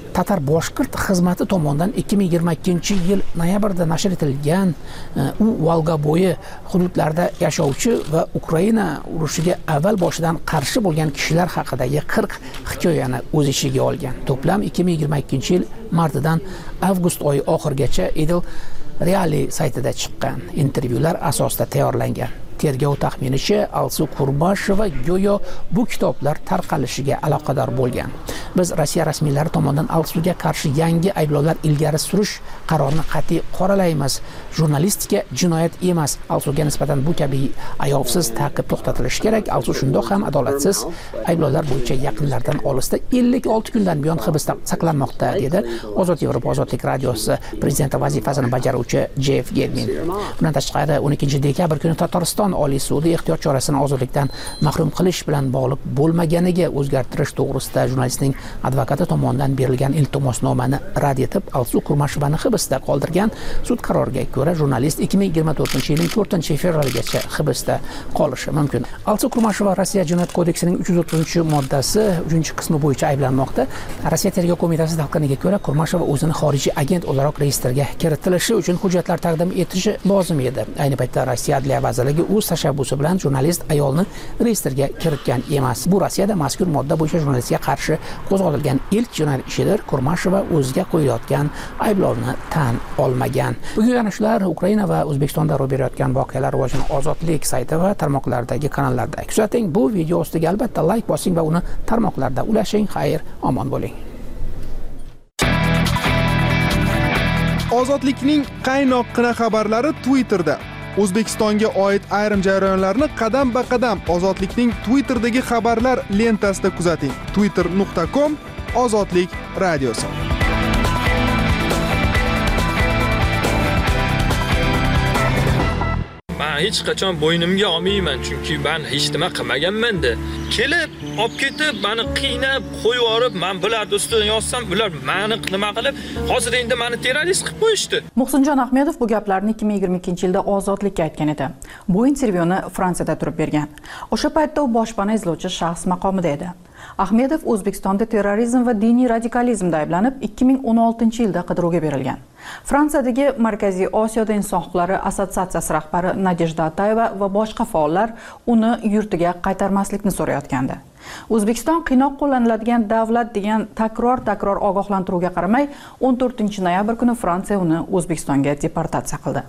Tatar boshqirt xizmati tomonidan ikki ming yigirma ikkinchi yil noyabrda nashr etilgan u Volga bo'yi hududlarda yashovchi va Ukraina urushiga avval boshidan qarshi bo'lgan kishilar haqidagi qirq hikoyani o'z ichiga olgan. To'plam ikki ming yigirma ikkinchi yil martdan avgust oyi oxirigacha Edel Reali saytida chiqqan intervyular asosida tayyorlangan. Tergov taxminicha Alsu Kurmasheva go'yo bu kitoblar tarqalishiga aloqador bo'lgan. Biz Rossiya rasmiylari tomonidan Alsuga qarshi yangi ayblovlar ilgari surish qarorini qat'iy qoralaymiz. Jurnalistika jinoyat emas. Alsuga nisbatan bu kabi ayovsiz ta'qib to'xtatilishi kerak. Alsu shundoq ham adolatsiz ayblovlar bo'yicha yaqinlardan olisda ellik olti kundan buyon hibsda saqlanmoqda, dedi Ozod Yevropa ozodlik radiosi prezidenti vazifasini bajaruvchi Jeff Gedmin. Bundan tashqari o'n ikkinchi dekabr kuni Tatariston Oliy sudi ehtiyot chorasini ozodlikdan mahrum qilish bilan bog'liq bo'lmaganiga o'zgartirish to'g'risida jurnalistning advokati tomonidan berilgan iltimosnomani rad etib, Alsu Kurmashevani hibsda qoldirgan. Sud qaroriga ko'ra, jurnalist ikki ming yigirma to'rtinchi yilning to'rtinchi fevraligacha hibsda qolishi mumkin. Alsu Kurmasheva Rossiya Jinoyat kodeksining uch yuz o'ttizinchi moddasi uchinchi qismi bo'yicha ayblanmoqda. Rossiya Tergov qo'mitasi talqiniga ko'ra, Kurmasheva o'zini xorijiy agent o'laroq reyestrga kiritilishi uchun hujjatlar taqdim etishi lozim edi. Ayni paytda Rossiya Adliya vazirligi o'z tashabbusi bilan jurnalist ayolni reyestrga kiritgan emas. Bu Rossiyada mazkur modda bo'yicha jurnalistga qarshi qo'zg'atilgan ilk jinoyat ishidir. Kurmasheva o'ziga qo'yilayotgan ayblovni tan olmagan. Bugun yana shular Ukraina va O'zbekistonda ro'y berayotgan voqealar rivojini Ozodlik sayti va tarmoqlardagi kanallarda kuzating. Bu video ostiga albatta like bosing va uni tarmoqlarda ulashing. Xayr, omon bo'ling. Ozodlikning qaynoqqina xabarlari Twitterda. O'zbekistonga oid ayrim jarayonlarni qadam-ba-qadam Ozodlikning Twitter'dagi xabarlar lentasida kuzating. twitter nuqta com Ozodlik radiosi. Men hech qachon bo'ynimga olmayman, chunki men hech nima qilmaganman-da. Kelib, olib ketib, meni qiynab, qo'yib yorib, men bularni ustidan yozsam, ular meni nima qilib, hozir endi meni terrorist qilib qo'yishdi. Muhsinjon Ahmedov bu gaplarni ikki ming yigirma ikkinchi yilda Ozodlikka aytgan edi. Bu intervyuni Fransiyada turib bergan. O'sha paytda u boshpana izlovchi shaxs maqomida edi. Ahmedov O'zbekistonda terrorizm va diniy radikalizmda ayblanib ikki ming o'n oltinchi yilda qidiruvga berilgan. Fransiyadagi Markaziy Osiyoda inson huquqlari assotsiatsiyasi rahbari Nadejda Atayeva va boshqa faollar uni yurtiga qaytarmaslikni so'rayotgandi. O'zbekiston qiynoq qo'llaniladigan davlat degan takror-takror ogohlantiruvga qaramay, o'n to'rtinchi noyabr kuni Fransiya uni O'zbekistonga deportatsiya qildi.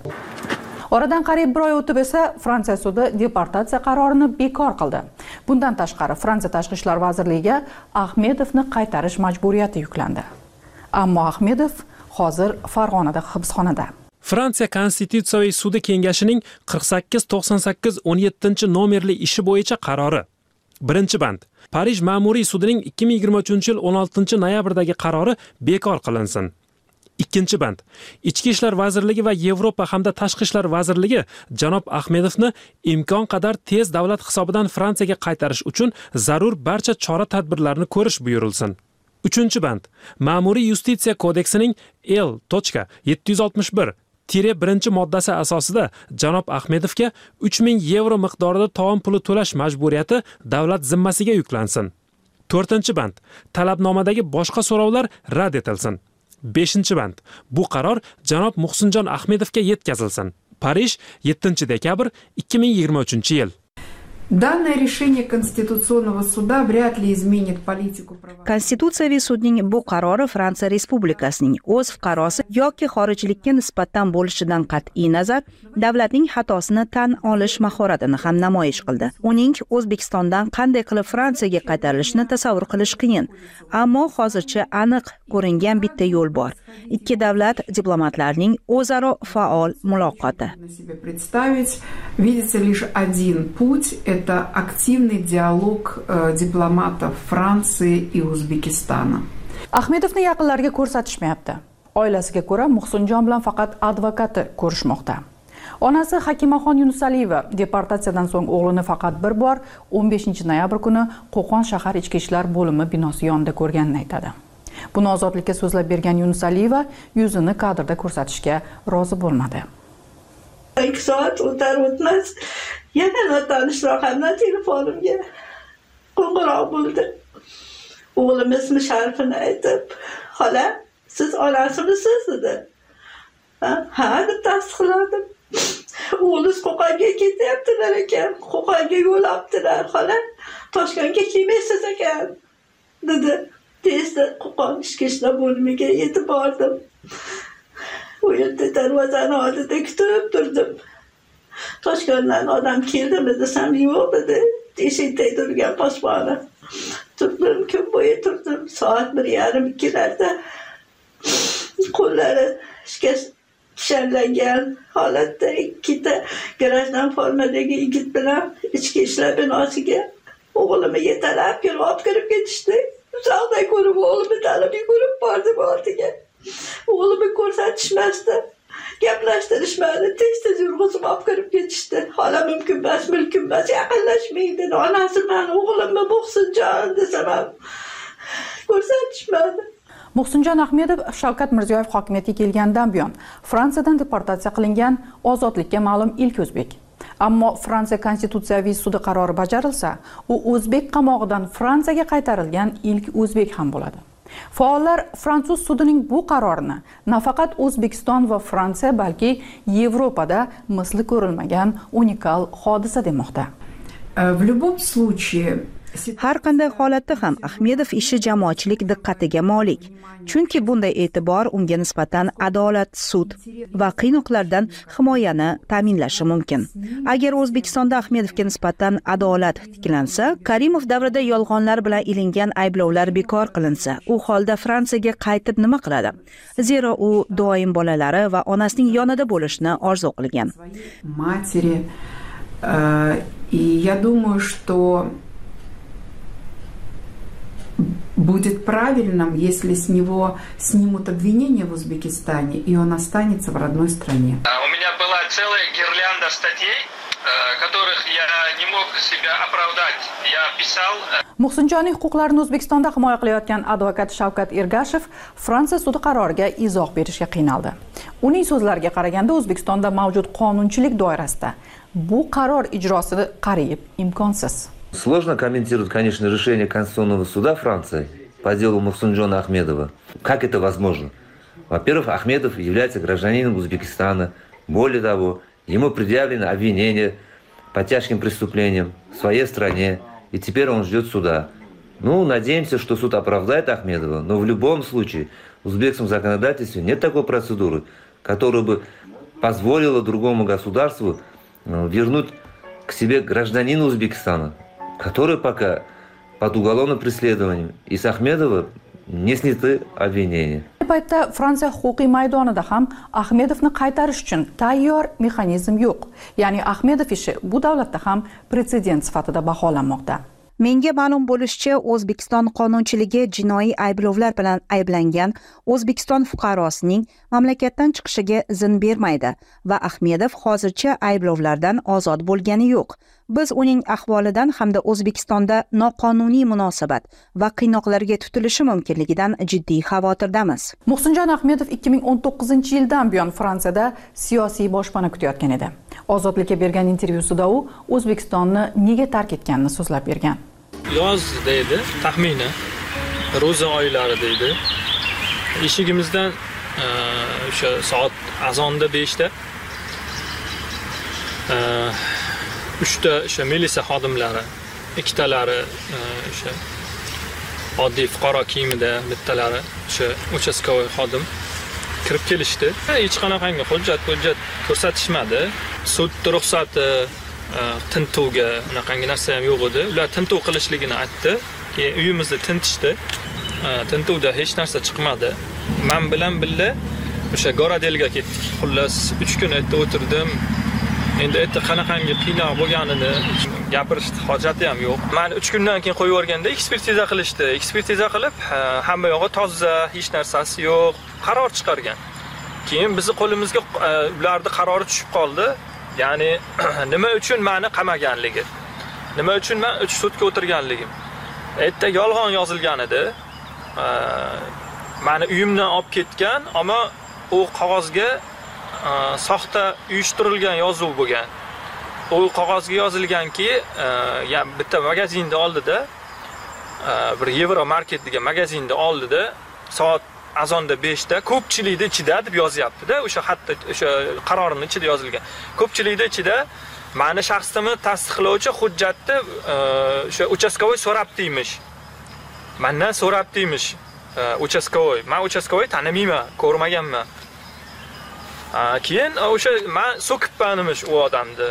Oradan qariyb bir oy o'tib esa Fransiya sudi deportatsiya qarorini bekor qildi. Bundan tashqari Fransiya Tashqi ishlar vazirligiga Ahmedovni qaytarish majburiyati yuklandi. Ammo Ahmedov hozir Farg'onada hibsxonada. Fransiya Konstitutsiyaviy sudi kengashining qirq sakkiz to'qson sakkiz o'n yettinchi nomerli ishi bo'yicha qarori. Birinchi band. Parij ma'muriy sudining ikki ming yigirma uchinchi yil o'n oltinchi noyabrdagi qarori bekor qilinsin. Ikkinchi band. Ichki ishlar vazirligi va Yevropa hamda Tashqi ishlar vazirligi janob Ahmedovni imkon qadar tez davlat hisobidan Fransiyaga qaytarish uchun zarur barcha chora-tadbirlarni ko'rish buyurilsin. Uchinchi band. Ma'muriy yustitsiya kodeksining L yetti yuz oltmish bir birinchi moddasi asosida janob Ahmedovga uch ming yevro miqdorida tovon puli to'lash majburiyati davlat zimmasiga yuklansin. To'rtinchi band. Talabnomadagi boshqa so'rovlar rad etilsin. beshinchi band. Bu qaror janob Muhsinjon Ahmedovga yetkazilsin. Parij yettinchi dekabr ikki ming yigirma uchinchi yil. Данное решение Конституционного суда вряд ли изменит политику права. Konstitutsiyaviy sudning bu qarori Fransiya Respublikasining o'z fuqarosi yoki xorijlikka nisbatan bo'lishidan qat'iy nazar davlatning xatosini tan olish mahoratini ham namoyish qildi. Uning O'zbekistondan qanday qilib Fransiyaga qaytarilishini tasavvur qilish qiyin, ammo hozircha aniq ko'ringan bitta yo'l bor. Ikki davlat diplomatlarining o'zaro faol muloqoti. Видится лишь один путь – это активный диалог э, дипломатов Франции и Узбекистана. Ahmedovni yaqinlariga ko'rsatishmayapti. Oilasiga ko'ra Muhsinjon bilan faqat advokati ko'rishmoqda. Onasi Hakimaxon Yunusaliyeva deportatsiyadan so'ng o'g'lini faqat bir bor o'n beshinchi noyabr kuni Qo'qon shahar ichki ishlar bo'limi binosi yonida ko'rganini aytadi. Buni Ozodlikka so'zlab bergan Yunusaliyeva yuzini kadrda ko'rsatishga rozi bo'lmadi. ikki soat o'tar o'tmas yana tanishroq hamda telefonimga qo'ng'iroq bo'ldi. O'g'lim ismi sharifini aytib, "Xola, siz onasimisiz?" dedi. Ha, deb tasdiqladim. O'g'liz Qo'qonga ketyaptilar ekan, Qo'qonga yo'labdilar, xola. Toshkentga kelmaysiz ekan, dedi. Tezda Qo'qon ichki ishlar bo'limiga yetib bordim. U yerda darvozani oldida kutib turdim. Toshkentdan odam keldimi desam, yo'q dedi. Eshikda turgan posboni. Turdim, kun bo'yi turdim. Soat bir yarim ikkilarda qo'llari shikast kishanlangan holatda ikkita garajdan formadagi yigit bilan ichki ishlar binosiga o'g'limni yetalab kelib olib kirib ketishdi. Uzaqdan ko'rib o'g'limni tanib yugurib bordim oldiga. O'g'limni ko'rsatishmasdi. Gaplashtirishmadi. Tez-tez yurg'izib olib kirib ketishdi. Xola mumkin emas, mumkin emas, yaqinlashmaydi. Onasi meni o'g'limni Muhsinjon desam ham ko'rsatishmadi. Muhsinjon Ahmedov Shavkat Mirziyoyev hokimiyatga kelgandan buyon Fransiyadan deportatsiya qilingan ozodlikka ma'lum ilk o'zbek. Ammo Fransiya konstitutsiyaviy sudi qarori bajarilsa, u o'zbek qamog'idan Fransiyaga qaytarilgan ilk o'zbek ham bo'ladi. Faollar fransuz sudining bu qarorini nafaqat O'zbekiston va Fransiya, balki Yevropada misli ko'rilmagan unikal hodisa demoqda. В любом случае Har qanday holatda ham Ahmedov ishi jamoatchilik diqqatiga molik. Chunki bunday e'tibor unga nisbatan adolat, sud va qiynoqlardan himoyani ta'minlashi mumkin. Agar O'zbekistonda Ahmedovga nisbatan adolat tiklansa, Karimov davrida yolg'onlar bilan ilingan ayblovlar bekor qilinsa, u holda Fransiyaga qaytib nima qiladi? Zero u doim bolalari va onasining yonida bo'lishni orzu qilgan. Матери. И я думаю, что будет правильным, если с него снимут обвинения в Узбекистане, и он останется в родной стране. У меня была целая гирлянда статей, которых я не мог себя оправдать. Я писал... Muhsinjonning huquqlarini O'zbekistonda himoya qilayotgan advokat Shavkat Ergashev Fransiya sudi qaroriga izoh berishga qiynaldi. Uning so'zlariga qaraganda, O'zbekistonda mavjud qonunchilik doirasida bu qaror ijrosi qariyb imkonsiz. Сложно комментировать, конечно, решение Конституционного суда Франции по делу Мухсинджона Ахмедова. Как это возможно? Во-первых, Ахмедов является гражданином Узбекистана. Более того, ему предъявлено обвинение по тяжким преступлениям в своей стране, и теперь он ждет суда. Ну, надеемся, что суд оправдает Ахмедова, но в любом случае в узбекском законодательстве нет такой процедуры, которая бы позволила другому государству вернуть к себе гражданина Узбекистана, который пока под уголовным преследованием. И с Ахмедова не сняты обвинения. Paytda Fransiya huquqiy maydonida ham Ahmedovni qaytarish uchun tayyor mexanizm yo'q. Ya'ni Ahmedov ishi bu davlatda ham pretsedent sifatida baholanmoqda. Menga ma'lum bo'lishicha, O'zbekiston qonunchiligi jinoiy ayblovlar bilan ayblangan O'zbekiston fuqarosining mamlakatdan chiqishiga izn bermaydi va Ahmedov hozircha ayblovlardan ozod bo'lgani yo'q. Biz uning ahvolidan hamda O'zbekistonda noqonuniy munosabat va qiynoqlarga tutilishi mumkinligidan jiddiy xavotirdamiz. Muhsinjon Ahmedov ikki ming o'n to'qqizinchi yildan buyon Fransiyada siyosiy boshpana kutayotgan edi. Ozodlikka bergan intervyusida u O'zbekistonni nega tark etganini so'zlab bergan. Yoz deydi, taxmini ro'za oylari deydi. Eshigimizdan o'sha soat azonda beshda uchta o'sha militsiya xodimlari, ikkitalari o'sha oddiy fuqaro kiyimida, bittalari o'sha uchastkovoy xodim kirib kelishdi. Hech qanaqangi hujjat, hujjat ko'rsatishmadi. Sud ruxsati tintuvga unaqangi narsa ham yo'q edi. Ular tintuv qilishligini aytdi. Keyin uyimizni tintishdi. Tintuvda hech narsa chiqmadi. Men bilan birga o'sha Goradelga ketdik. Xullas uch kun yerda o'tirdim. Endi yerda qanaqangi qiynoq bo'lganini gapirishni hojati ham yo'q. Meni uch kundan keyin qo'yib yuborganda ekspertiza qilishdi. Ekspertiza qilib, hamma yog'i toza, hech narsasi yo'q, qaror chiqargan. Keyin bizni qo'limizga ularning qarori tushib qoldi. Ya'ni nima uchun meni qamaganligi, nima uchun men uch sutka o'tirganligim. Yerda yolg'on yozilgan edi. Meni uyimdan olib ketgan, ammo u qog'ozga soxta uyushtirilgan yozuv bo'lgan. U qog'ozga yozilganki, ya bitta magazinda oldida bir Yevro Market degan magazinda oldida soat azonda beshda ko'pchilikni ichida deb yozyapti-da, o'sha hatto o'sha qarorning ichida yozilgan. Ko'pchilikni ichida meni shaxsimni tasdiqlovchi hujjatni o'sha uchastkovoy so'rabdiymish. Mendan so'rabdiymish uchastkovoy. Men uchastkovoy tanimayman, ko'rmaganman. Keyin o'sha men so'kibmanmish u odamni.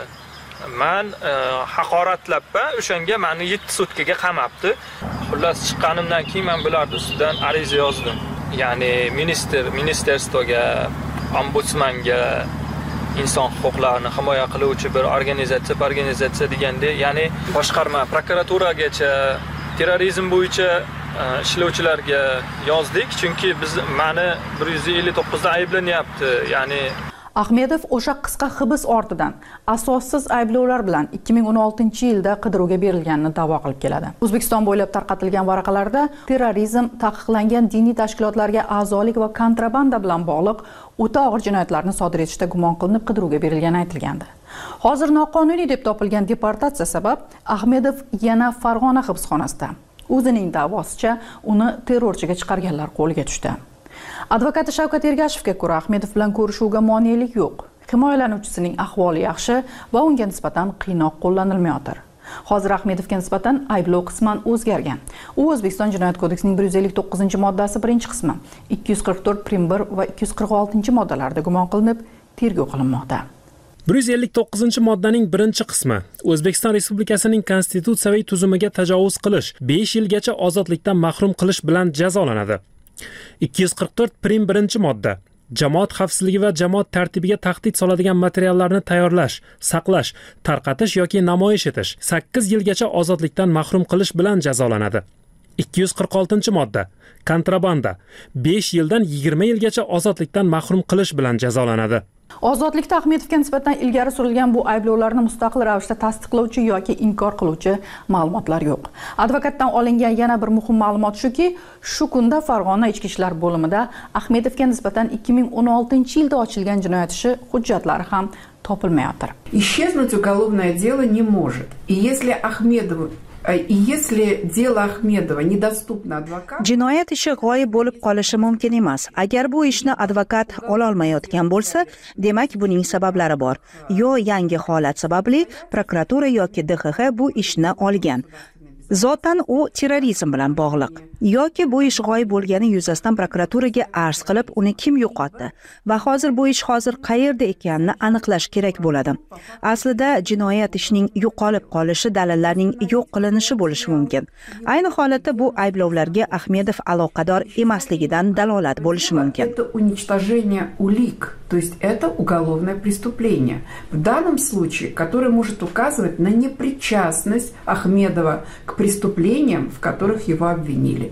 Men haqoratlab o'shanga meni yetti sutkaga qamabdi. Xullas chiqqanimdan keyin men bularning ustidan ariza yozdim. Ya'ni minister, ministerstoga, ombudsmanga, inson huquqlarini himoya qiluvchi bir organizatsiya, organizatsiya deganda, ya'ni boshqarma, prokuraturagacha terrorizm bo'yicha ishlovchilarga yozdik, chunki biz meni bir yuz ellik to'qqiz da ayblanyapti. Ya'ni Ahmedov o'sha qisqa hibs ortidan asossiz ayblovlar bilan ikki ming o'n oltinchi yilda qidiruvga berilganini da'vo qilib keladi. O'zbekiston bo'ylab tarqatilgan varaqalarda terrorizm, taqiqlangan diniy tashkilotlarga a'zolik va kontrabanda bilan bog'liq o'ta og'ir jinoyatlarni sodir etishda gumon qilinib qidiruvga berilgani aytilgandi. Hozir noqonuniy deb topilgan deportatsiya sabab Ahmedov yana Farg'ona hibsxonasida. O'zining da'vosicha uni terrorchiga chiqarganlar qo'lga tushdi. Advokati Shavkat Ergashevga ko'ra, Ahmedov bilan ko'rishuvga monelik yo'q. Himoyalanuvchisining ahvoli yaxshi va unga nisbatan qiynoq qo'llanilmayotir. Hozir Ahmedovga nisbatan ayblov qisman o'zgargan. U O'zbekiston Jinoyat kodeksining bir yuz ellik to'qqizinchi moddasi birinchi qismi, ikki yuz qirq to'rt prim bir va ikki yuz qirq oltinchi moddalarida gumon qilinib, tergov qilinmoqda. bir yuz ellik to'qqizinchi moddaning birinchi qismi O'zbekiston Respublikasining konstitutsiyaviy tuzumiga tajovuz qilish, besh yilgacha ozodlikdan mahrum qilish bilan jazolanadi. ikki yuz qirq to'rt prim birinchi modda jamoat xavfsizligi va jamoat tartibiga tahdid soladigan materiallarni tayyorlash, saqlash, tarqatish yoki namoyish etish sakkiz yilgacha ozodlikdan mahrum qilish bilan jazolanadi. ikki yuz qirq oltinchi modda kontrabanda besh yildan yigirma yilgacha ozodlikdan mahrum qilish bilan jazolanadi. Ozodlikda Ahmedovga nisbatan ilgari surilgan bu ayblovlarni mustaqil ravishda tasdiqlovchi yoki inkor qiluvchi ma'lumotlar yo'q. Advokatdan olingan yana bir muhim ma'lumot shuki, shu kunda Farg'ona ichki ishlar bo'limida Ahmedovga nisbatan ikki ming o'n oltinchi yilda ochilgan jinoyat ishi hujjatlari ham topilmayotir. Исчезнуть уголовное дело не может. И если Ахмедову И если дело Ахмедова недоступно адвокату, jinoyat ishi g'oyib bo'lib qolishi mumkin emas. Agar bu ishni advokat ola olmayotgan bo'lsa, demak buning sabablari bor. Yo yangi holat sababli prokuratura yoki D X X bu ishni olgan. Zotan u terrorizm bilan bog'liq. Yoki bu ish g'oyib bo'lgani yuzasidan prokuraturaga arz qilib, uni kim yo'qotdi va hozir bu ish hozir qayerda ekanini aniqlash kerak bo'ladi. Aslida jinoyat ishining yo'qolib qolishi dalillarning yo'q qilinishi bo'lishi mumkin. Ayni holatda bu ayblovlarga Ahmedov aloqador emasligidan dalolat bo'lishi mumkin. Это уничтожение улик, то есть это уголовное преступление. В данном случае, которое может указывать на непричастность Ахмедова к преступлениям, в которых его обвинили.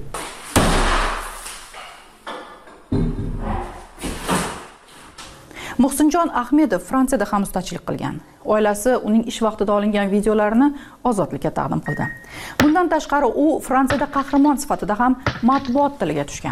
Muhsinjon Ahmedov Fransiyada ham ustachilik qilgan. Oilasi uning ish vaqtida olingan videolarini ozodlikka taqdim qildi. Bundan tashqari u Fransiyada qahramon sifatida ham matbuot tiliga tushgan.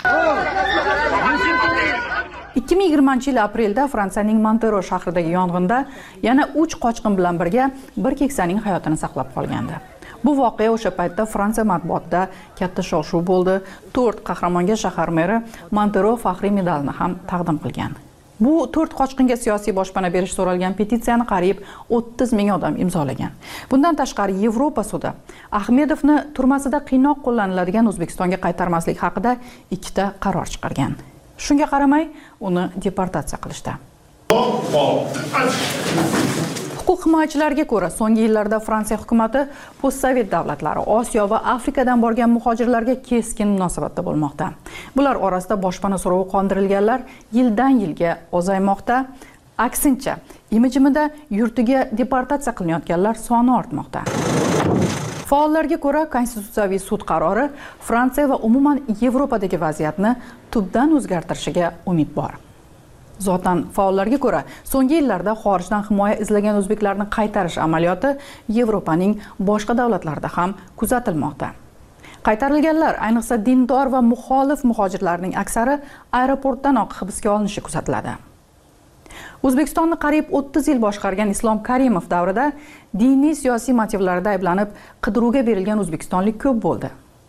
ikki ming yigirmanchi yil aprelda Fransiyaning Montero shahridagi yong'inda yana uch qochqin bilan birga bir keksaning hayotini saqlab qolgandi. Bu voqea o'sha paytda Fransiya matbuotida katta shov-shuv bo'ldi. to'rt qahramonga shahar meri Montero faxriy medalini ham taqdim qilgan. Bu to'rt qochqinga siyosiy boshpana berish so'ralgan petitsiyani qariyb o'ttiz ming odam imzolagan. Bundan tashqari Yevropa sudi Ahmedovni turmasida qiynoq qo'llaniladigan O'zbekistonga qaytarmaslik haqida ikkita qaror chiqargan. Shunga qaramay, uni deportatsiya qilishdi. Huquq himoyachilariga ko'ra, so'nggi yillarda Fransiya hukumatı postsovet davlatlari, Osiyo va Afrikadan borgan muhojirlarga keskin munosabatda bo'lmoqda. Bular orasida boshpana so'rovi qondirilganlar yildan yilga ozaymoqda. Aksincha, imijimida yurtiga deportatsiya qilinayotganlar soni ortmoqda. Faollarga ko'ra, konstitutsiyaviy sud qarori Fransiya va umuman Yevropadagi vaziyatni tubdan o'zgartirishiga umid bor. Zotan faollarga ko'ra, so'nggi yillarda xorijdan himoya izlagan o'zbeklarni qaytarish amaliyoti Yevropaning boshqa davlatlarida ham kuzatilmoqda. Qaytarilganlar, ayniqsa dindor va muxolif muhojirlarning aksari aeroportdanoq hibsga olinishi kuzatiladi. O'zbekistonni qariyb o'ttiz yil boshqargan Islom Karimov davrida diniy siyosiy motivlarda ayblanib qidiruvga berilgan o'zbekistonlik ko'p bo'ldi.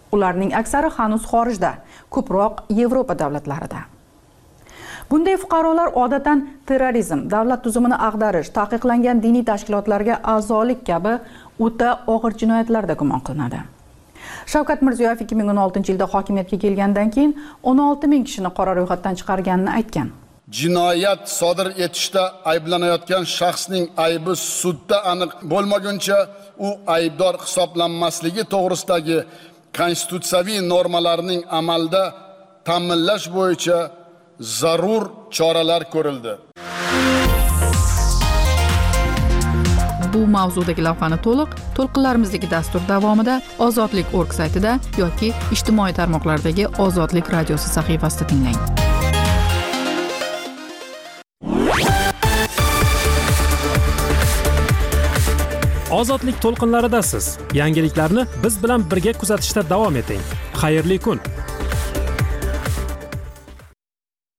Ularning aksari hanuz xorijda, ko'proq Yevropa davlatlarida. Bunday fuqarolar odatan terrorizm, davlat tuzumini ag'darish, taqiqlangan diniy tashkilotlarga a'zolik kabi o'ta og'ir jinoyatlarda gumon qilinadi. Shavkat Mirziyoyev ikki ming o'n oltinchi yilda hokimiyatga kelgandan keyin o'n olti ming kishini qora ro'yxatdan chiqarganini aytgan. Jinoyat sodir etishda ayblanayotgan shaxsning aybi sudda aniq bo'lmaguncha u aybdor hisoblanmasligi to'g'risidagi konstitutsiyaviy normalarning amalda ta'minlash bo'yicha zarur choralar ko'rildi. Bu mavzudagi lavhani to'liq to'lqinlarimizdagi dastur davomida Ozodlik nokta org saytida yoki ijtimoiy tarmoqlardagi Ozodlik radiosi sahifasida tinglang. Ozodlik to'lqinlaridasiz. Yangiliklarni biz bilan birga kuzatishda davom eting. Xayrli kun.